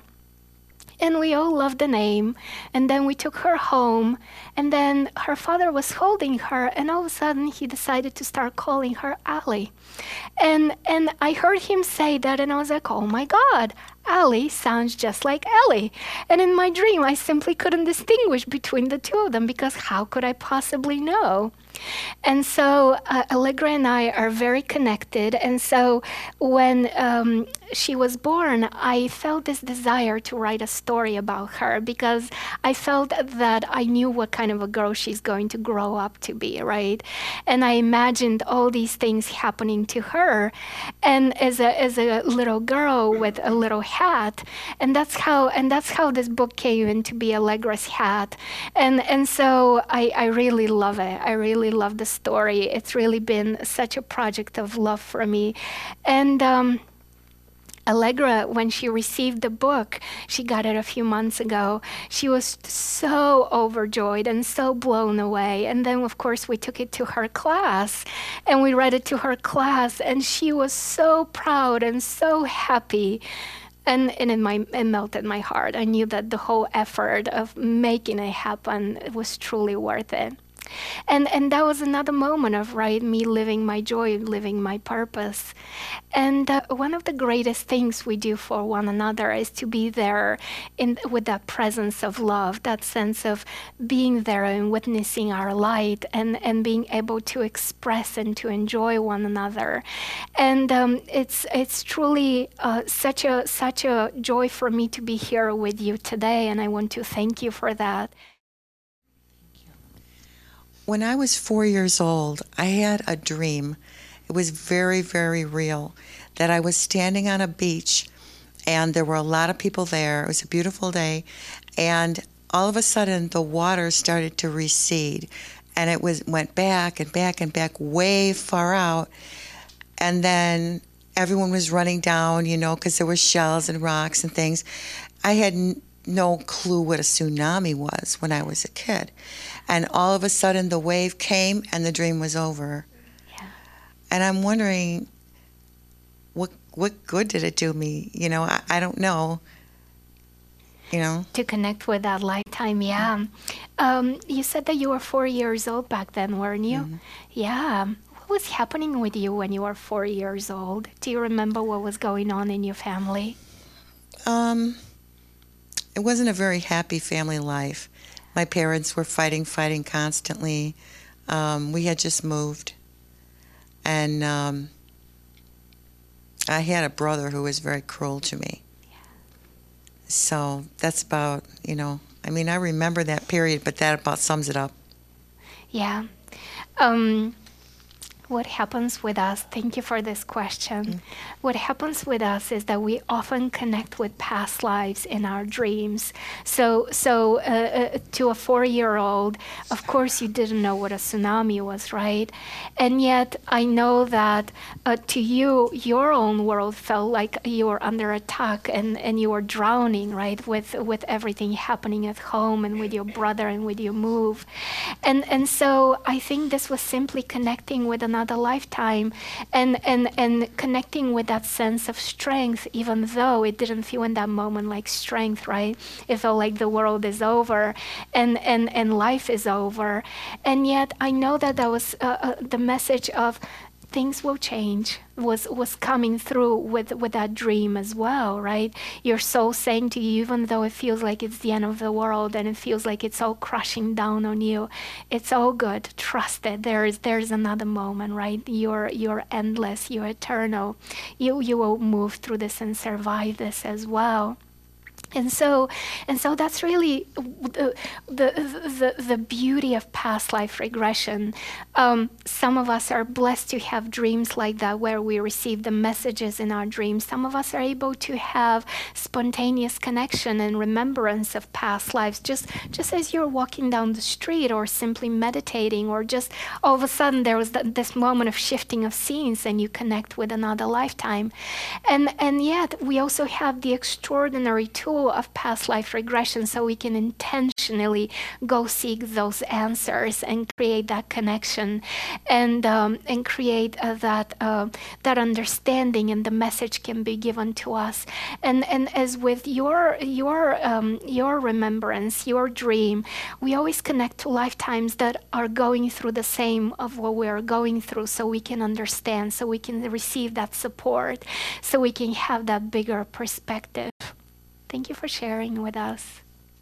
Speaker 2: And we all loved the name. And then we took her home. And then her father was holding her. And all of a sudden, he decided to start calling her Allie. And and I heard him say that. And I was like, oh, my God, Allie sounds just like Ellie. And in my dream, I simply couldn't distinguish between the two of them because how could I possibly know? And so uh, Allegra and I are very connected. And so when um, she was born, I felt this desire to write a story about her because I felt that I knew what kind of a girl she's going to grow up to be, right? And I imagined all these things happening to her. And as a as a little girl with a little hat, and that's how and that's how this book came into be, Allegra's Hat. And and so I, I really love it. I really love the story. It's really been such a project of love for me. And um, Allegra, when she received the book, she got it a few months ago, she was so overjoyed and so blown away. And then, of course, we took it to her class, and we read it to her class, and she was so proud and so happy. And, and it, my, it melted my heart. I knew that the whole effort of making it happen was truly worth it. And and that was another moment of, right, me living my joy, living my purpose. And uh, one of the greatest things we do for one another is to be there in with that presence of love, that sense of being there and witnessing our light and, and being able to express and to enjoy one another. And um, it's it's truly uh, such a such a joy for me to be here with you today, and I want to thank you for that.
Speaker 3: When I was four years old, I had a dream. It was very, very real, that I was standing on a beach and there were a lot of people there. It was a beautiful day. And all of a sudden, the water started to recede. And it was went back and back and back way far out. And then everyone was running down, you know, because there were shells and rocks and things. I had n- no clue what a tsunami was when I was a kid. And all of a sudden the wave came and the dream was over. Yeah. And I'm wondering, what what good did it do me? You know, I, I don't know. You know?
Speaker 2: To connect with that lifetime, yeah. Um, you said that you were four years old back then, weren't you? Mm-hmm. Yeah. What was happening with you when you were four years old? Do you remember what was going on in your family?
Speaker 3: Um, it wasn't a very happy family life. My parents were fighting, fighting constantly. Um, we had just moved. And um, I had a brother who was very cruel to me. Yeah. So that's about, you know, I mean, I remember that period, but that about sums it up.
Speaker 2: Yeah. Um, what happens with us, thank you for this question.
Speaker 3: Mm.
Speaker 2: What happens with us is that we often connect with past lives in our dreams. So, so uh, uh, to a four-year-old, of course you didn't know what a tsunami was, right? And yet I know that uh, to you, your own world felt like you were under attack and, and you were drowning, right? With with everything happening at home and with your brother and with your move. And and so I think this was simply connecting with another lifetime and, and, and connecting with that sense of strength, even though it didn't feel in that moment like strength, right? It felt like the world is over and, and, and life is over. And yet I know that that was uh, uh, the message of things will change was was coming through with with that dream as well, right? Your soul saying to you, even though it feels like it's the end of the world and it feels like it's all crushing down on you, it's all good. Trust it. There is there's another moment, right? You're you're endless. You're eternal. You you will move through this and survive this as well. And so, and so that's really the the the, the beauty of past life regression. Um, some of us are blessed to have dreams like that, where we receive the messages in our dreams. Some of us are able to have spontaneous connection and remembrance of past lives, just just as you're walking down the street, or simply meditating, or just all of a sudden there was th- this moment of shifting of scenes, and you connect with another lifetime. And and yet we also have the extraordinary tool of past life regression, so we can intentionally go seek those answers and create that connection, and um, and create uh, that uh, that understanding, and the message can be given to us. And and as with your your um, your remembrance, your dream, we always connect to lifetimes that are going through the same of what we are going through, so we can understand, so we can receive that support, so we can have that bigger perspective. Thank you for sharing with us.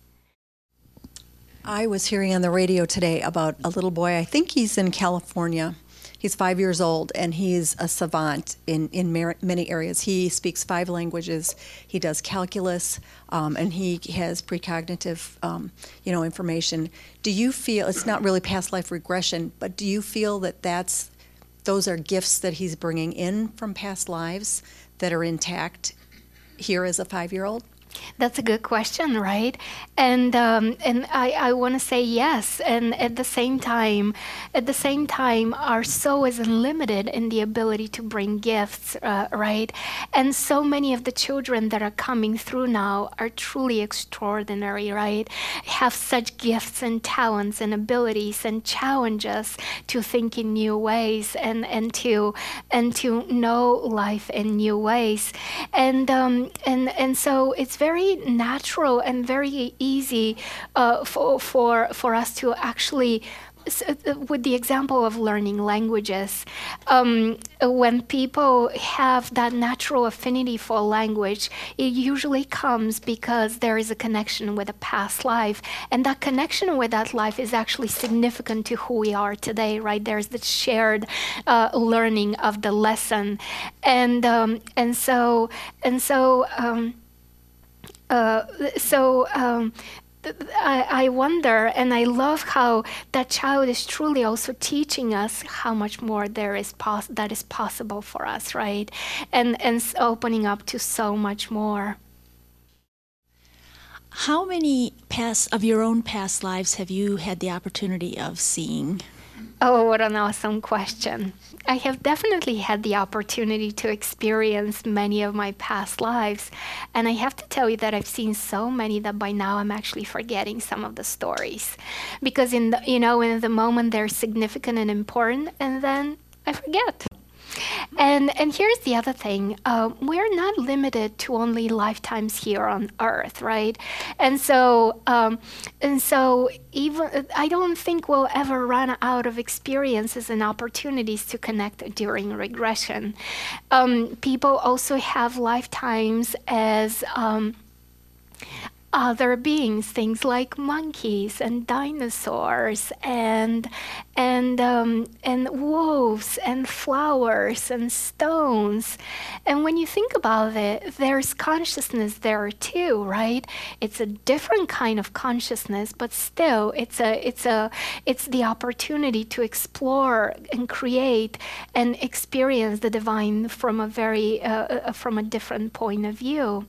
Speaker 4: I was hearing on the radio today about a little boy, I think he's in California. He's five years old, and he's a savant in, in mar- many areas. He speaks five languages. He does calculus, um, and he has precognitive um, you know, information. Do you feel, it's not really past life regression, but do you feel that that's, those are gifts that he's bringing in from past lives that are intact here as a five-year-old?
Speaker 2: That's a good question, right? And um, and I, I want to say yes. And at the same time, at the same time, our soul is unlimited in the ability to bring gifts, uh, right? And so many of the children that are coming through now are truly extraordinary, right? Have such gifts and talents and abilities, and challenge us to think in new ways, and and to and to know life in new ways. And um, and and so it's very natural and very easy uh, for, for, for us to actually, with the example of learning languages, um, when people have that natural affinity for language, it usually comes because there is a connection with a past life, and that connection with that life is actually significant to who we are today, right? There's the shared uh, learning of the lesson, and um, and so and so. Um, Uh, so um, I, I wonder, and I love how that child is truly also teaching us how much more there is pos- that is possible for us, right? And and opening up to so much more.
Speaker 5: How many past of your own past lives have you had the opportunity of seeing?
Speaker 2: Oh, what an awesome question. I have definitely had the opportunity to experience many of my past lives. And I have to tell you that I've seen so many that by now I'm actually forgetting some of the stories. Because in the, you know, in the moment they're significant and important, and then I forget. And and here's the other thing. Uh, we're not limited to only lifetimes here on Earth, right? And so um, and so even I don't think we'll ever run out of experiences and opportunities to connect during regression. Um, people also have lifetimes as um, other beings, things like monkeys and dinosaurs and and um, and wolves and flowers and stones. And when you think about it, there's consciousness there too, right? It's a different kind of consciousness, but still, it's a it's a it's the opportunity to explore and create and experience the divine from a very uh, from a different point of view.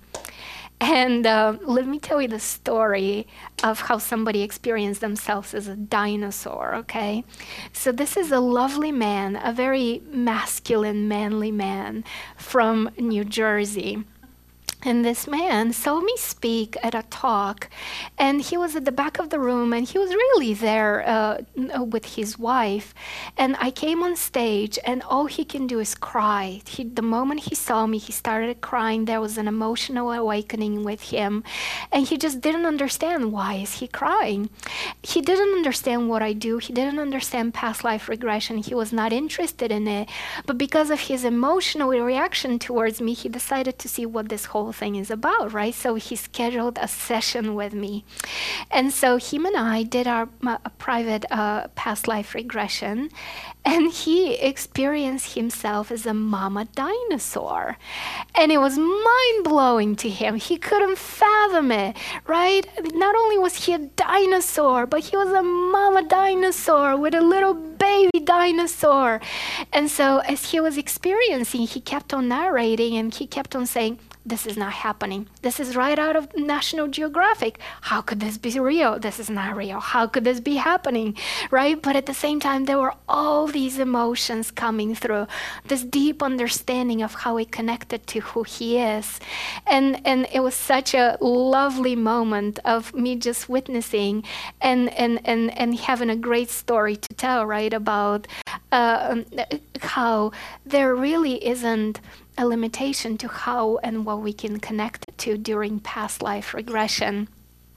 Speaker 2: And uh, let me tell you the story of how somebody experienced themselves as a dinosaur, okay? So this is a lovely man, a very masculine, manly man from New Jersey. And this man saw me speak at a talk, and he was at the back of the room, and he was really there uh, with his wife. And I came on stage, and all he can do is cry. He, the moment he saw me, he started crying. There was an emotional awakening with him, and he just didn't understand why is he crying. He didn't understand what I do. He didn't understand past life regression. He was not interested in it. But because of his emotional reaction towards me, he decided to see what this whole thing is about, right? So he scheduled a session with me. And so him and I did our uh, private uh, past life regression, and he experienced himself as a mama dinosaur. And it was mind-blowing to him. He couldn't fathom it, right? Not only was he a dinosaur, but he was a mama dinosaur with a little baby dinosaur. And so as he was experiencing, he kept on narrating, and he kept on saying, this is not happening. This is right out of National Geographic. How could this be real? This is not real. How could this be happening, right? But at the same time, there were all these emotions coming through, this deep understanding of how he connected to who he is. And, and it was such a lovely moment of me just witnessing and, and, and, and having a great story to tell, right, about uh, how there really isn't a limitation to how and what we can connect to during past life regression.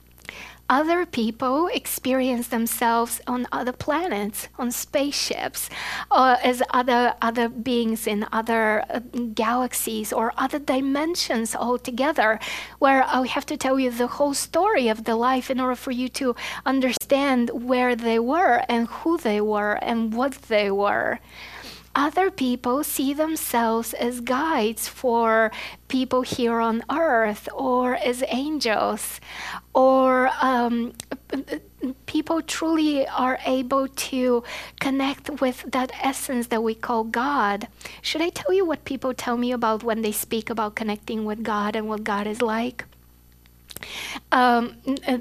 Speaker 2: Other people experience themselves on other planets, on spaceships, or as other other beings in other uh, galaxies or other dimensions altogether, where I have to tell you the whole story of the life in order for you to understand where they were and who they were and what they were. Other people see themselves as guides for people here on earth, or as angels, or um, people truly are able to connect with that essence that we call God. Should I tell you what people tell me about when they speak about connecting with God and what God is like? Um,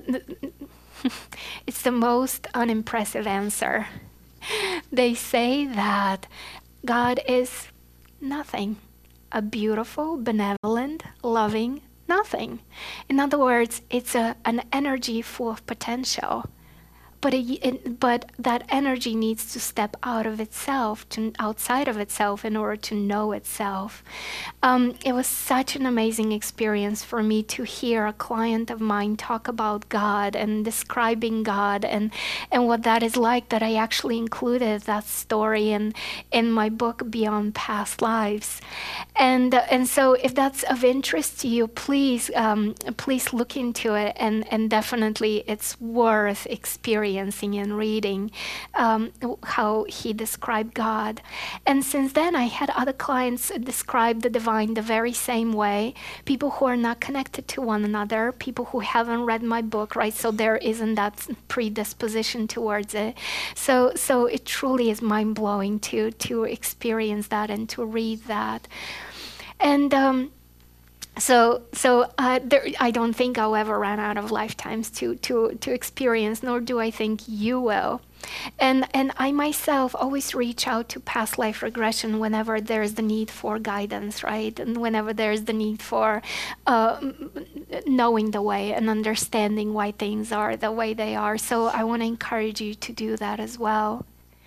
Speaker 2: it's the most unimpressive answer. They say that God is nothing, a beautiful, benevolent, loving nothing. In other words, it's a, an energy full of potential. But it, it, but that energy needs to step out of itself, to outside of itself, in order to know itself. Um, it was such an amazing experience for me to hear a client of mine talk about God and describing God and, and what that is like, that I actually included that story in, in my book, Beyond Past Lives. And, uh, and so if that's of interest to you, please, um, please look into it, and, and definitely it's worth experiencing and reading um, how he described God. And since then, I had other clients describe the divine the very same way. People who are not connected to one another, people who haven't read my book, right? So there isn't that predisposition towards it. So, so it truly is mind-blowing to to experience that and to read that. And um, So, so uh, there, I don't think I'll ever run out of lifetimes to to to experience, nor do I think you will. And and I myself always reach out to past life regression whenever there is the need for guidance, right? And whenever there is the need for uh, knowing the way and understanding why things are the way they are. So I want to encourage you to do that as well.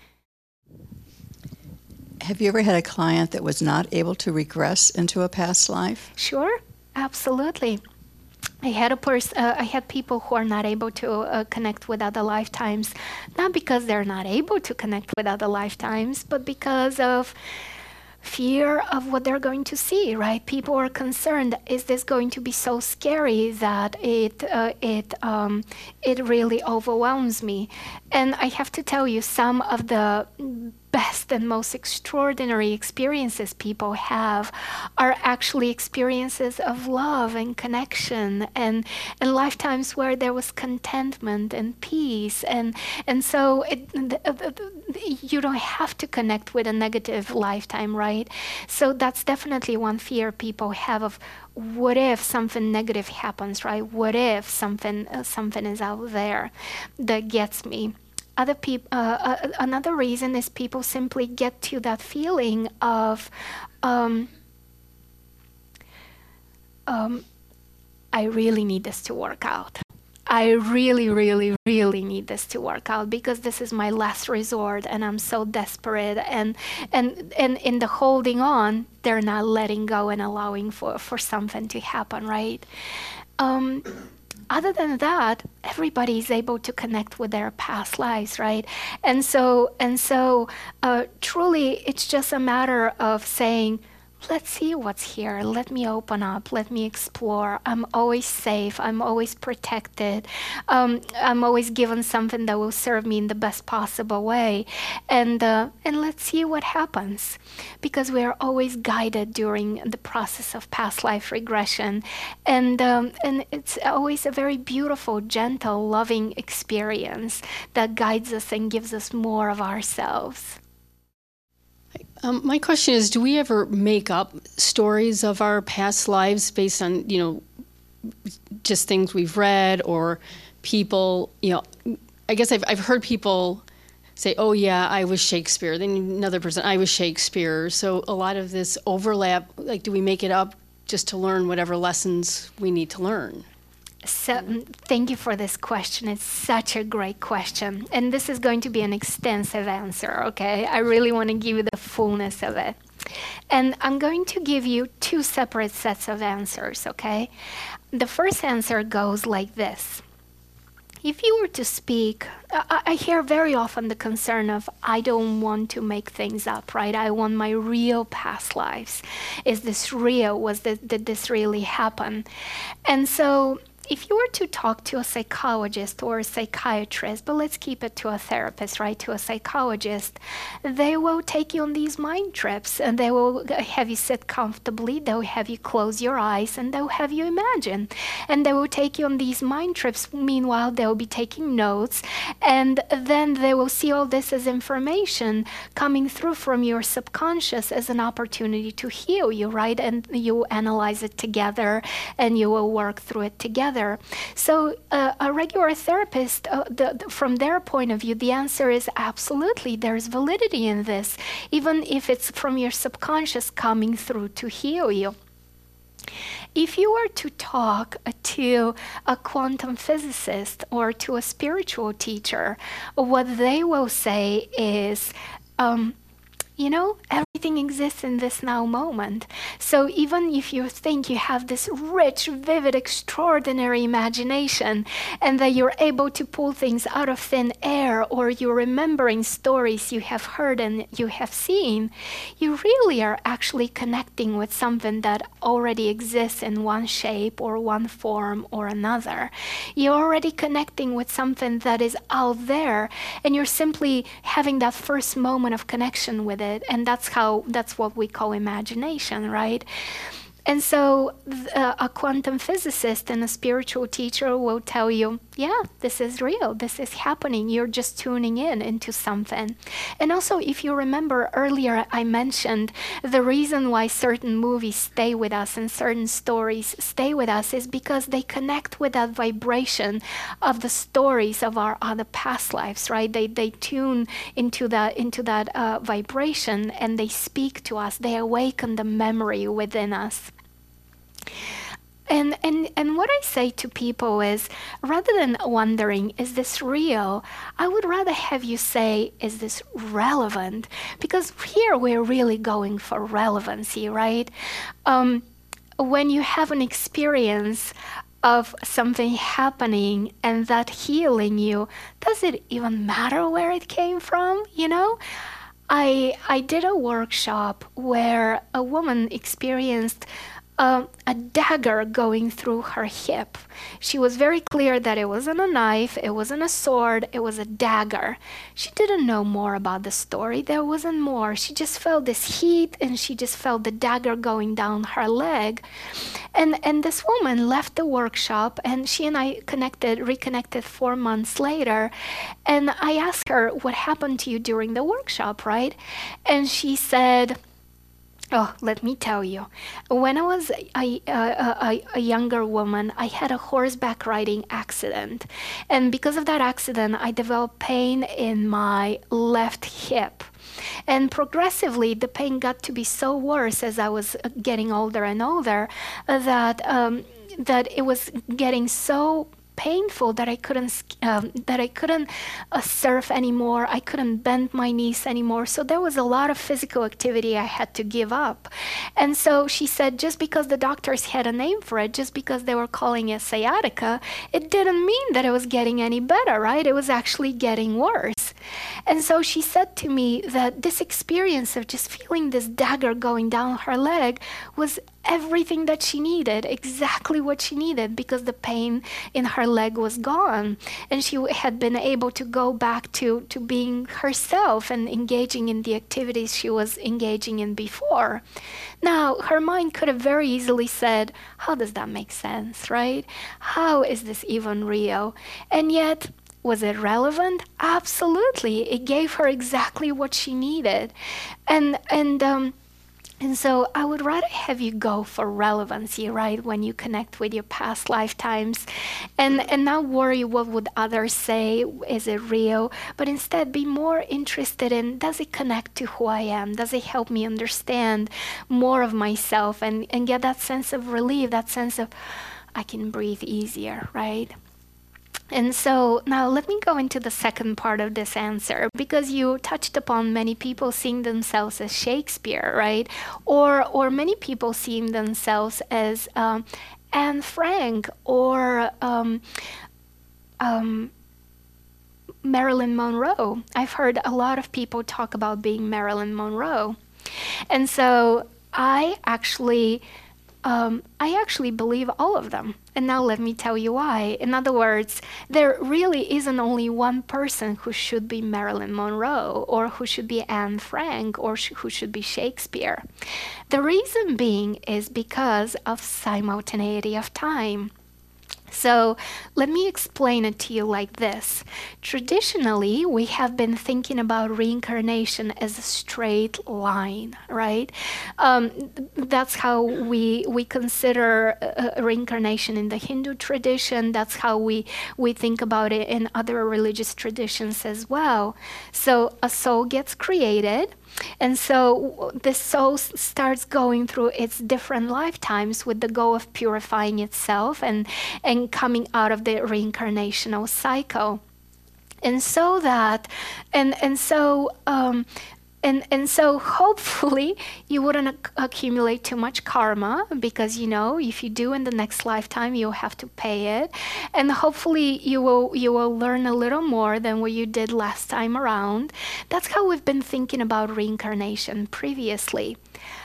Speaker 6: Have you ever had a client that was not able to regress into a past life?
Speaker 2: Sure, absolutely. I had a pers- uh, I had people who are not able to uh, connect with other lifetimes, not because they're not able to connect with other lifetimes, but because of fear of what they're going to see, right? People are concerned, is this going to be so scary that it uh, it um, it really overwhelms me? And I have to tell you, some of the best and most extraordinary experiences people have are actually experiences of love and connection, and and lifetimes where there was contentment and peace, and and so it, you don't have to connect with a negative lifetime, right? So that's definitely one fear people have of, what if something negative happens, right? What if something uh, something is out there that gets me? Other people, uh, uh, another reason is people simply get to that feeling of, um, um, I really need this to work out. I really, really, really need this to work out because this is my last resort, and I'm so desperate. And and and in the holding on, they're not letting go and allowing for for something to happen, right? Um, Other than that, everybody is able to connect with their past lives, right? And so, and so, uh, truly, it's just a matter of saying, let's see what's here. Let me open up. Let me explore. I'm always safe. I'm always protected. Um, I'm always given something that will serve me in the best possible way. And uh, and let's see what happens. Because we are always guided during the process of past life regression. And, um, and it's always a very beautiful, gentle, loving experience that guides us and gives us more of ourselves.
Speaker 7: Um, my question is, do we ever make up stories of our past lives based on, you know, just things we've read or people, you know, I guess I've, I've heard people say, oh yeah, I was Shakespeare. Then another person, I was Shakespeare. So a lot of this overlap, like, do we make it up just to learn whatever lessons we need to learn?
Speaker 2: So, thank you for this question. It's such a great question. And this is going to be an extensive answer, okay? I really want to give you the fullness of it. And I'm going to give you two separate sets of answers, okay? The first answer goes like this. If you were to speak, I, I hear very often the concern of, I don't want to make things up, right? I want my real past lives. Is this real? Was this, did this really happen? And so, if you were to talk to a psychologist or a psychiatrist, but let's keep it to a therapist, right, to a psychologist, they will take you on these mind trips, and they will have you sit comfortably, they'll have you close your eyes, and they'll have you imagine. And they will take you on these mind trips. Meanwhile, they'll be taking notes, and then they will see all this as information coming through from your subconscious as an opportunity to heal you, right? And you analyze it together, and you will work through it together. So uh, a regular therapist, uh, the, the, from their point of view, the answer is absolutely, there's validity in this, even if it's from your subconscious coming through to heal you. If you were to talk to a quantum physicist or to a spiritual teacher, what they will say is, um, you know, everything exists in this now moment. So even if you think you have this rich, vivid, extraordinary imagination, and that you're able to pull things out of thin air, or you're remembering stories you have heard and you have seen, you really are actually connecting with something that already exists in one shape or one form or another. You're already connecting with something that is out there, and you're simply having that first moment of connection with it. And that's how, that's what we call imagination, right? And so uh, a quantum physicist and a spiritual teacher will tell you, yeah, this is real, this is happening, you're just tuning in into something. And also, if you remember earlier, I mentioned the reason why certain movies stay with us and certain stories stay with us is because they connect with that vibration of the stories of our other past lives, right? They they tune into that, into that uh, vibration, and they speak to us, they awaken the memory within us. And, and and what I say to people is, rather than wondering, is this real? I would rather have you say, is this relevant? Because here we're really going for relevancy, right? Um, when you have an experience of something happening and that healing you, does it even matter where it came from, you know? I I did a workshop where a woman experienced uh, a dagger going through her hip. She was very clear that it wasn't a knife, it wasn't a sword, it was a dagger. She didn't know more about the story. There wasn't more. She just felt this heat, and she just felt the dagger going down her leg. And and this woman left the workshop, and she and I connected, reconnected four months later. And I asked her, what happened to you during the workshop, right? And she said, oh, let me tell you. When I was a, a, a, a younger woman, I had a horseback riding accident. And because of that accident, I developed pain in my left hip. And progressively, the pain got to be so worse as I was getting older and older uh, that um, that it was getting so painful that I couldn't um, that I couldn't uh, surf anymore. I couldn't bend my knees anymore. So there was a lot of physical activity I had to give up. And so she said, just because the doctors had a name for it, just because they were calling it sciatica, it didn't mean that it was getting any better, right? It was actually getting worse. And so she said to me that this experience of just feeling this dagger going down her leg was everything that she needed, exactly what she needed, because the pain in her leg was gone, and she had been able to go back to, to being herself and engaging in the activities she was engaging in before. Now, her mind could have very easily said, how does that make sense, right? How is this even real? And yet, was it relevant? Absolutely. It gave her exactly what she needed. And, and, um, And so I would rather have you go for relevancy, right, when you connect with your past lifetimes, and, and not worry what would others say, is it real, but instead be more interested in, does it connect to who I am? Does it help me understand more of myself and, and get that sense of relief, that sense of, I can breathe easier, right? And so now let me go into the second part of this answer, because you touched upon many people seeing themselves as Shakespeare, right? Or or many people seeing themselves as um, Anne Frank or um, um, Marilyn Monroe. I've heard a lot of people talk about being Marilyn Monroe. And so I actually... Um, I actually believe all of them. And now let me tell you why. In other words, there really isn't only one person who should be Marilyn Monroe or who should be Anne Frank or sh- who should be Shakespeare. The reason being is because of simultaneity of time. So let me explain it to you like this. Traditionally, we have been thinking about reincarnation as a straight line, right? Um, that's how we we consider uh, reincarnation in the Hindu tradition. That's how we, we think about it in other religious traditions as well. So a soul gets created, and so the soul starts going through its different lifetimes with the goal of purifying itself and, and coming out of the reincarnational cycle. And so that, and, and so, um, And and so hopefully you wouldn't ac- accumulate too much karma, because, you know, if you do in the next lifetime, you'll have to pay it. And hopefully you will you will learn a little more than what you did last time around. That's how we've been thinking about reincarnation previously.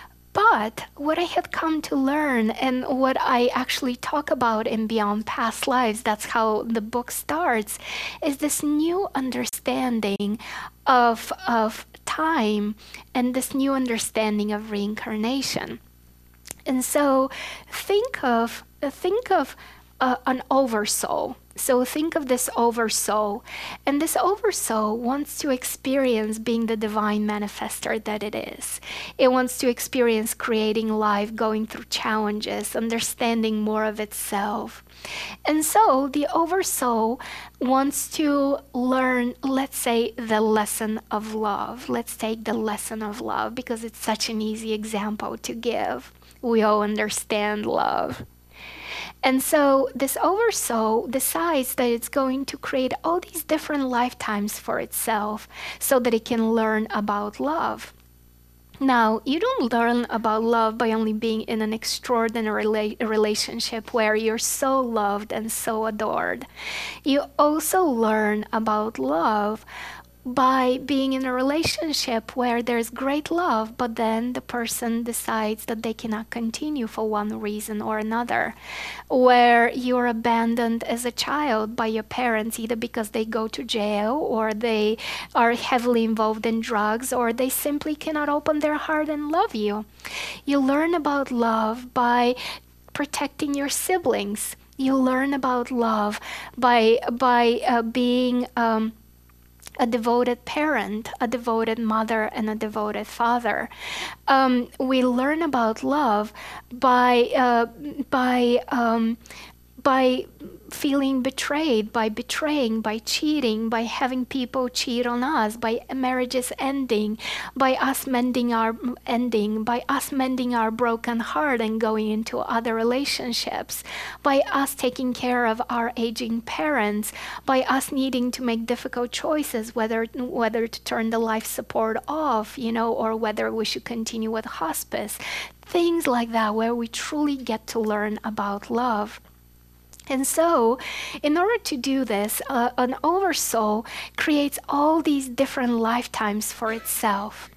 Speaker 2: But what I had come to learn, and what I actually talk about in Beyond Past Lives, that's how the book starts, is this new understanding of of time and this new understanding of reincarnation. And so think of think of uh, an oversoul. So think of this oversoul, and this oversoul wants to experience being the divine manifester that it is. It wants to experience creating life, going through challenges, understanding more of itself. And so the oversoul wants to learn, let's say, the lesson of love. Let's take the lesson of love, because it's such an easy example to give. We all understand love. And so this oversoul decides that it's going to create all these different lifetimes for itself so that it can learn about love. Now, you don't learn about love by only being in an extraordinary rela- relationship where you're so loved and so adored. You also learn about love by being in a relationship where there's great love, but then the person decides that they cannot continue for one reason or another, where you're abandoned as a child by your parents, either because they go to jail or they are heavily involved in drugs, or they simply cannot open their heart and love you. You learn about love by protecting your siblings. You learn about love by by uh, being um, a devoted parent, a devoted mother, and a devoted father. Um, we learn about love by uh, by um, by feeling betrayed, by betraying, by cheating, by having people cheat on us, by marriages ending, by us mending our ending, by us mending our broken heart and going into other relationships, by us taking care of our aging parents, by us needing to make difficult choices, whether whether to turn the life support off, you know, or whether we should continue with hospice. Things like that, where we truly get to learn about love. And so, in order to do this, uh, an oversoul creates all these different lifetimes for itself.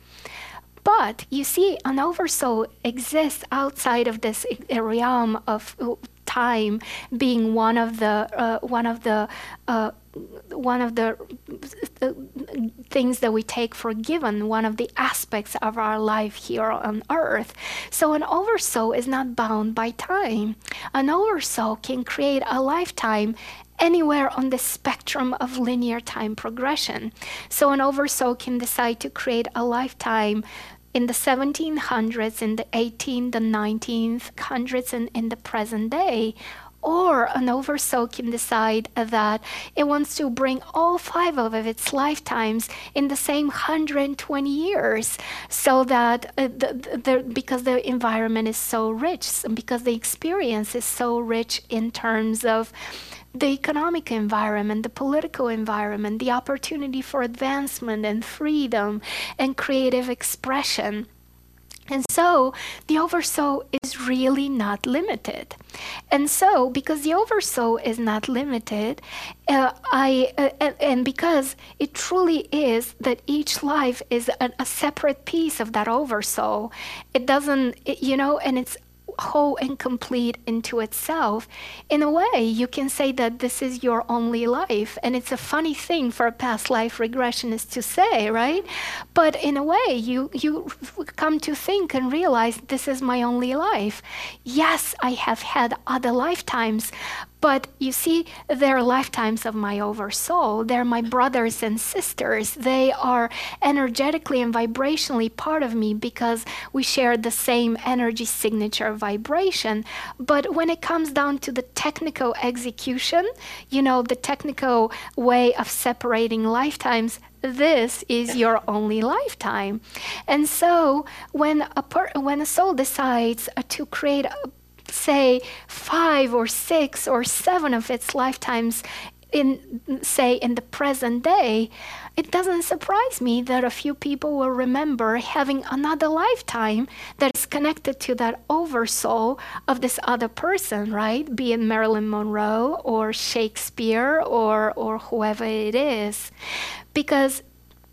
Speaker 2: But you see, an oversoul exists outside of this realm of time, being one of the uh, one of the uh, one of the uh, things that we take for given, one of the aspects of our life here on earth. So an oversoul is not bound by time. An oversoul can create a lifetime anywhere on the spectrum of linear time progression. So an oversoul can decide to create a lifetime in the seventeen hundreds, in the eighteenth, the nineteenth hundreds, and in the present day. Or an oversoul can decide that it wants to bring all five of its lifetimes in the same one hundred twenty years, so that uh, the, the, because the environment is so rich, because the experience is so rich in terms of the economic environment, the political environment, the opportunity for advancement and freedom and creative expression. And so the oversoul is really not limited. And so because the oversoul is not limited, uh, I uh, and, and because it truly is that each life is a, a separate piece of that oversoul, it doesn't, it, you know, and it's whole and complete into itself. In a way, you can say that this is your only life. And it's a funny thing for a past life regressionist to say, right? But in a way, you, you come to think and realize this is my only life. Yes, I have had other lifetimes, but you see, they're lifetimes of my oversoul. They're my brothers and sisters. They are energetically and vibrationally part of me because we share the same energy signature vibration. But when it comes down to the technical execution, you know, the technical way of separating lifetimes, this is your only lifetime. And so when a per- when a soul decides uh, to create a say five or six or seven of its lifetimes in, say, in the present day, it doesn't surprise me that a few people will remember having another lifetime that is connected to that oversoul of this other person, right? Be it Marilyn Monroe or Shakespeare or or whoever it is. Because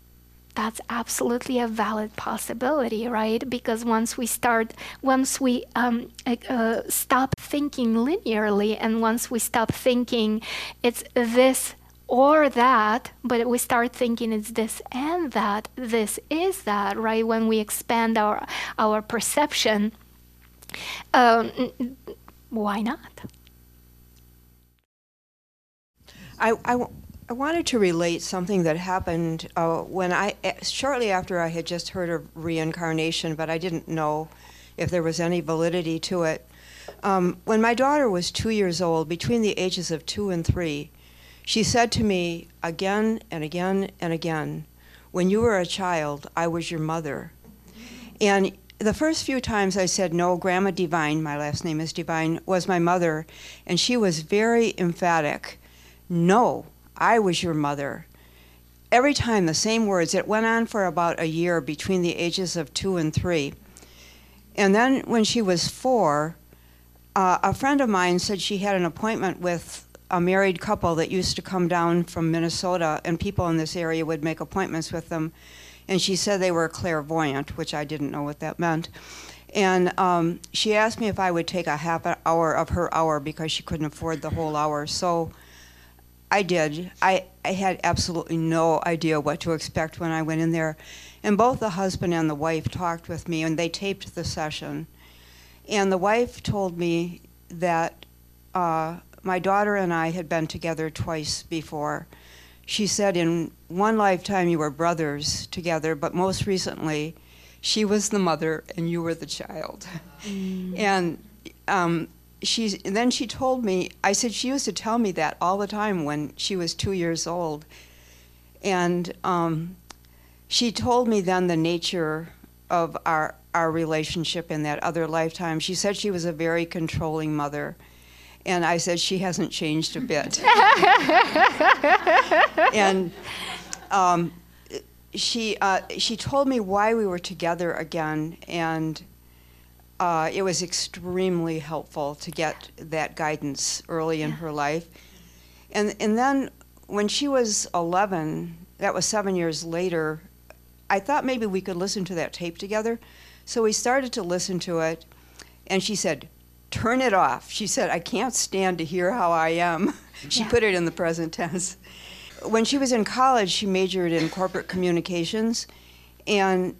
Speaker 2: that's absolutely a valid possibility, right? Because once we start, once we um, uh, stop thinking linearly, and once we stop thinking it's this or that, but we start thinking it's this and that, this is that, right? When we expand our our perception, um, why not?
Speaker 8: I. I I wanted to relate something that happened uh, when I, shortly after I had just heard of reincarnation, but I didn't know if there was any validity to it. Um, when my daughter was two years old, between the ages of two and three, she said to me again and again and again, "When you were a child, I was your mother." And the first few times I said, "No, Grandma Divine," my last name is Divine, was my mother, and she was very emphatic. "No, I was your mother." Every time the same words. It went on for about a year between the ages of two and three. And then when she was four, uh, a friend of mine said she had an appointment with a married couple that used to come down from Minnesota, and people in this area would make appointments with them. And she said they were clairvoyant, which I didn't know what that meant. And um, she asked me if I would take a half an hour of her hour because she couldn't afford the whole hour. So I did. I, I had absolutely no idea what to expect when I went in there. And both the husband and the wife talked with me, and they taped the session. And the wife told me that uh, my daughter and I had been together twice before. She said, in one lifetime you were brothers together, but most recently she was the mother and you were the child. Mm. And um, she, then she told me, I said, she used to tell me that all the time when she was two years old. And um, she told me then the nature of our, our relationship in that other lifetime. She said she was a very controlling mother. And I said, she hasn't changed a bit. And um, she uh, she told me why we were together again, and uh, it was extremely helpful to get that guidance early in her life. And and then when she was eleven, that was seven years later, I thought maybe we could listen to that tape together. So we started to listen to it, and she said, turn it off. She said, I can't stand to hear how I am. She yeah. put it in the present tense. When she was in college, she majored in corporate communications. And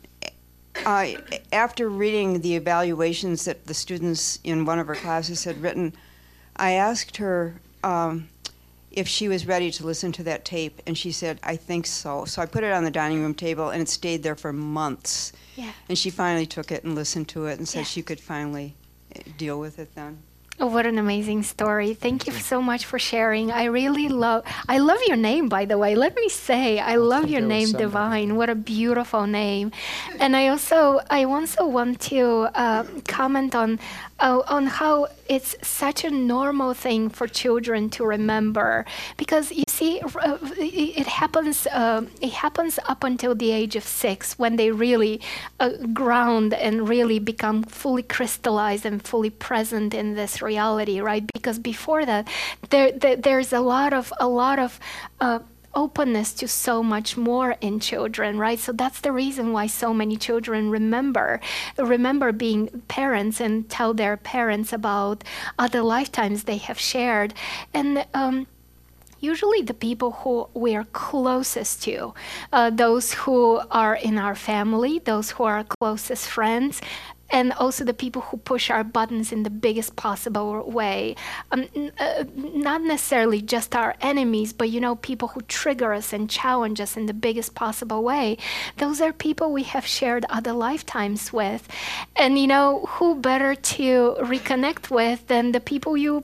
Speaker 8: uh, after reading the evaluations that the students in one of her classes had written, I asked her um, if she was ready to listen to that tape. And she said, I think so. So I put it on the dining room table, and it stayed there for months. Yeah. And she finally took it and listened to it and said yeah. she could finally deal with it then.
Speaker 2: Oh, what an amazing story. Thank you so much for sharing. I really love, I love your name, by the way. Let me say, I love your name, Divine. What a beautiful name. And I also, I also want to uh, comment on, uh, on how it's such a normal thing for children to remember. Because you see, uh, it happens, uh, it happens up until the age of six when they really uh, ground and really become fully crystallized and fully present in this reality, right? Because before that, there, there there's a lot of a lot of uh, openness to so much more in children, right? So that's the reason why so many children remember remember being parents and tell their parents about other lifetimes they have shared. And um, usually the people who we are closest to, uh, those who are in our family, those who are our closest friends, and also the people who push our buttons in the biggest possible way. Um, n- uh, not necessarily just our enemies, but, you know, people who trigger us and challenge us in the biggest possible way. Those are people we have shared other lifetimes with. And, you know, who better to reconnect with than the people you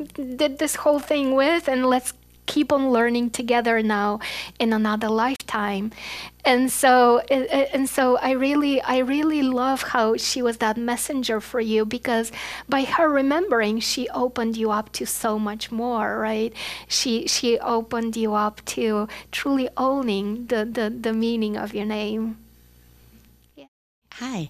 Speaker 2: did this whole thing with, and let's keep on learning together now in another lifetime. And so and so I really I really love how she was that messenger for you, because by her remembering, she opened you up to so much more, right? She she opened you up to truly owning the the, the meaning of your name. Yeah.
Speaker 9: Hi.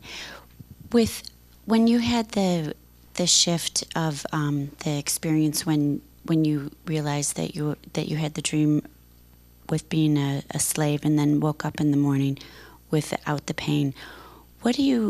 Speaker 9: With when you had the the shift of um, the experience when when you realized that you that you had the dream with being a, a slave and then woke up in the morning without the pain, what do you,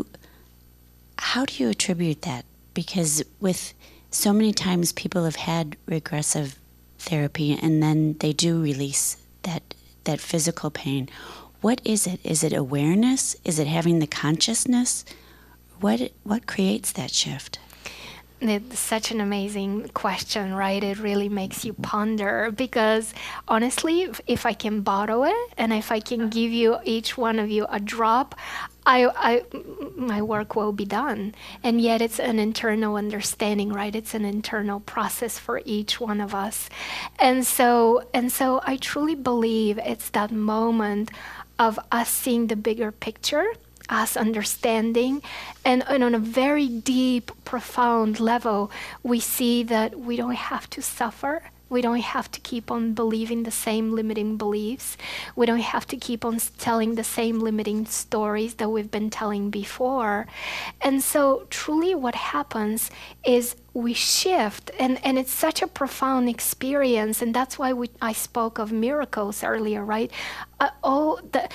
Speaker 9: how do you attribute that? Because with so many times people have had regressive therapy and then they do release that that physical pain. What is it? Is it awareness? Is it having the consciousness? What what creates that shift?
Speaker 2: It's such an amazing question, right? It really makes you ponder, because honestly, if, if I can bottle it and if I can give you, each one of you, a drop, I, I, my work will be done. And yet it's an internal understanding, right? It's an internal process for each one of us. And so, and so I truly believe it's that moment of us seeing the bigger picture, us understanding, and, and on a very deep, profound level, we see that we don't have to suffer We don't have to keep on believing the same limiting beliefs. We don't have to keep on telling the same limiting stories that we've been telling before. And so truly what happens is we shift, and, and it's such a profound experience, and that's why we, I spoke of miracles earlier, right? Uh, all the,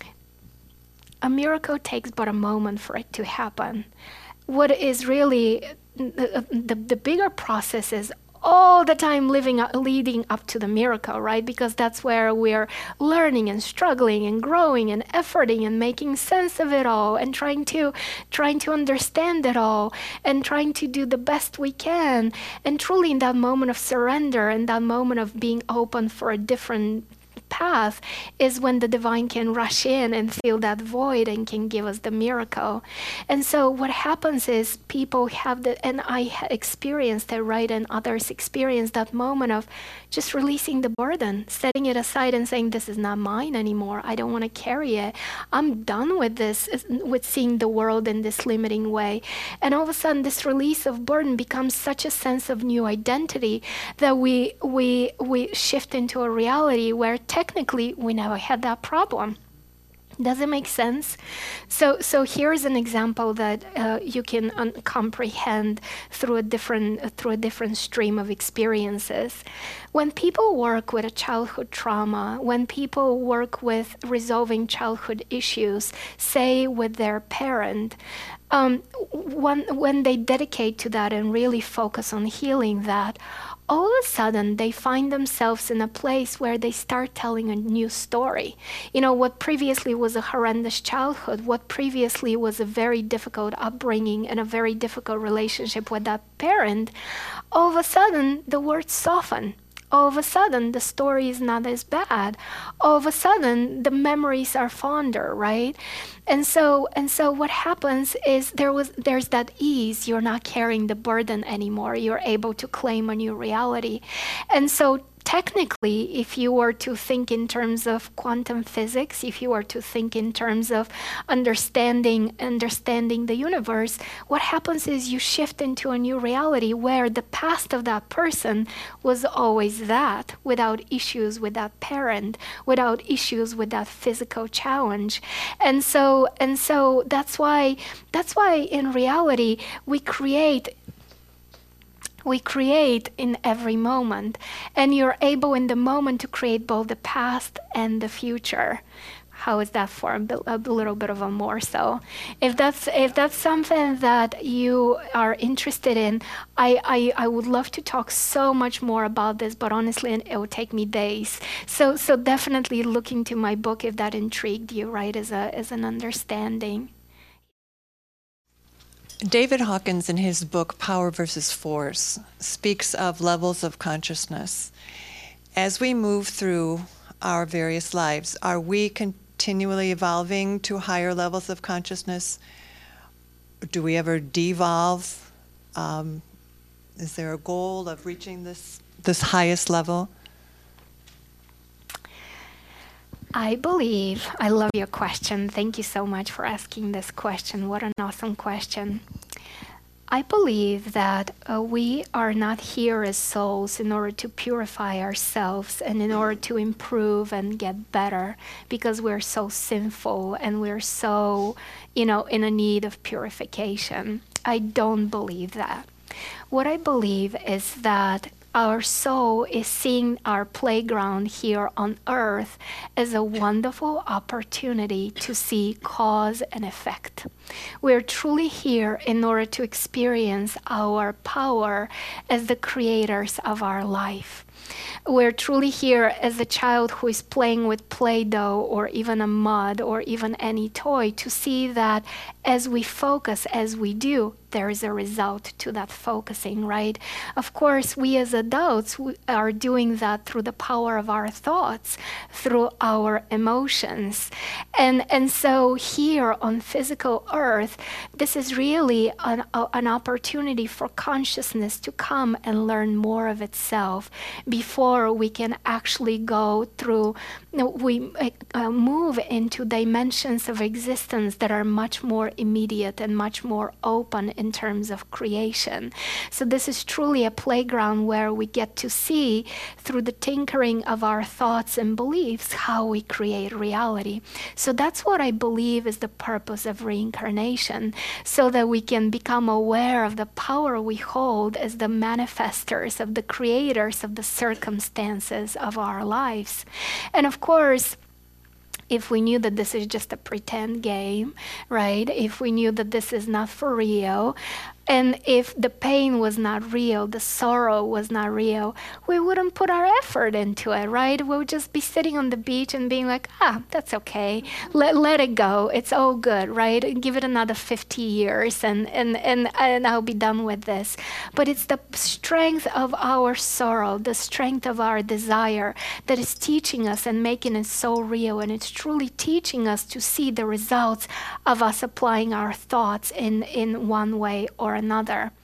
Speaker 2: a miracle takes but a moment for it to happen. What is really the, the, the bigger process is all the time living up, leading up to the miracle, right? Because that's where we're learning and struggling and growing and efforting and making sense of it all and trying to trying to understand it all and trying to do the best we can. And truly in that moment of surrender and that moment of being open for a different path is when the divine can rush in and fill that void and can give us the miracle. And so what happens is people have the, and I experienced it, right, and others experience that moment of just releasing the burden, setting it aside and saying, this is not mine anymore. I don't want to carry it. I'm done with this, with seeing the world in this limiting way. And all of a sudden this release of burden becomes such a sense of new identity that we we we shift into a reality where technically we never had that problem. Does it make sense? So, so here's an example that uh, you can un- comprehend through a different uh, through a different stream of experiences. When people work with a childhood trauma, when people work with resolving childhood issues, say with their parent, um, when when they dedicate to that and really focus on healing that, all of a sudden they find themselves in a place where they start telling a new story. You know, what previously was a horrendous childhood, what previously was a very difficult upbringing and a very difficult relationship with that parent, all of a sudden the words soften. All of a sudden, the story is not as bad. All of a sudden, the memories are fonder, right? And so, and so, what happens is there was there's that ease. You're not carrying the burden anymore. You're able to claim a new reality, and so. Technically, if you were to think in terms of quantum physics, if you were to think in terms of understanding understanding the universe, what happens is you shift into a new reality where the past of that person was always that, without issues with that parent, without issues with that physical challenge. And so and so that's why that's why in reality we create We create in every moment, and you're able in the moment to create both the past and the future. How is that for a, bit, a little bit of a more so? If that's if that's something that you are interested in, I, I, I would love to talk so much more about this, but honestly, it will take me days. So so definitely look into my book if that intrigued you, right, as a as an understanding.
Speaker 10: David Hawkins, in his book Power versus Force, speaks of levels of consciousness. As we move through our various lives, are we continually evolving to higher levels of consciousness? Do we ever devolve? Um, is there a goal of reaching this this highest level?
Speaker 2: I believe, I love your question. Thank you so much for asking this question. What an awesome question. I believe that uh, we are not here as souls in order to purify ourselves and in order to improve and get better because we're so sinful and we're so, you know, in a need of purification. I don't believe that. What I believe is that our soul is seeing our playground here on earth as a wonderful opportunity to see cause and effect. We're truly here in order to experience our power as the creators of our life. We're truly here as a child who is playing with Play-Doh or even a mud or even any toy to see that as we focus, as we do, there is a result to that focusing, right? Of course, we as adults we are doing that through the power of our thoughts, through our emotions. And, and so here on physical earth, this is really an, a, an opportunity for consciousness to come and learn more of itself before more we can actually go through, you know, we uh, move into dimensions of existence that are much more immediate and much more open in terms of creation. So this is truly a playground where we get to see through the tinkering of our thoughts and beliefs how we create reality. So that's what I believe is the purpose of reincarnation, so that we can become aware of the power we hold as the manifestors, of the creators of the circumstances of our lives. And of course, if we knew that this is just a pretend game, right? If we knew that this is not for real, and if the pain was not real, the sorrow was not real, we wouldn't put our effort into it, right? We would just be sitting on the beach and being like, ah, that's okay. Let, let it go. It's all good, right? Give it another fifty years and, and, and, and I'll be done with this. But it's the strength of our sorrow, the strength of our desire that is teaching us and making it so real. And it's truly teaching us to see the results of us applying our thoughts in, in one way or another.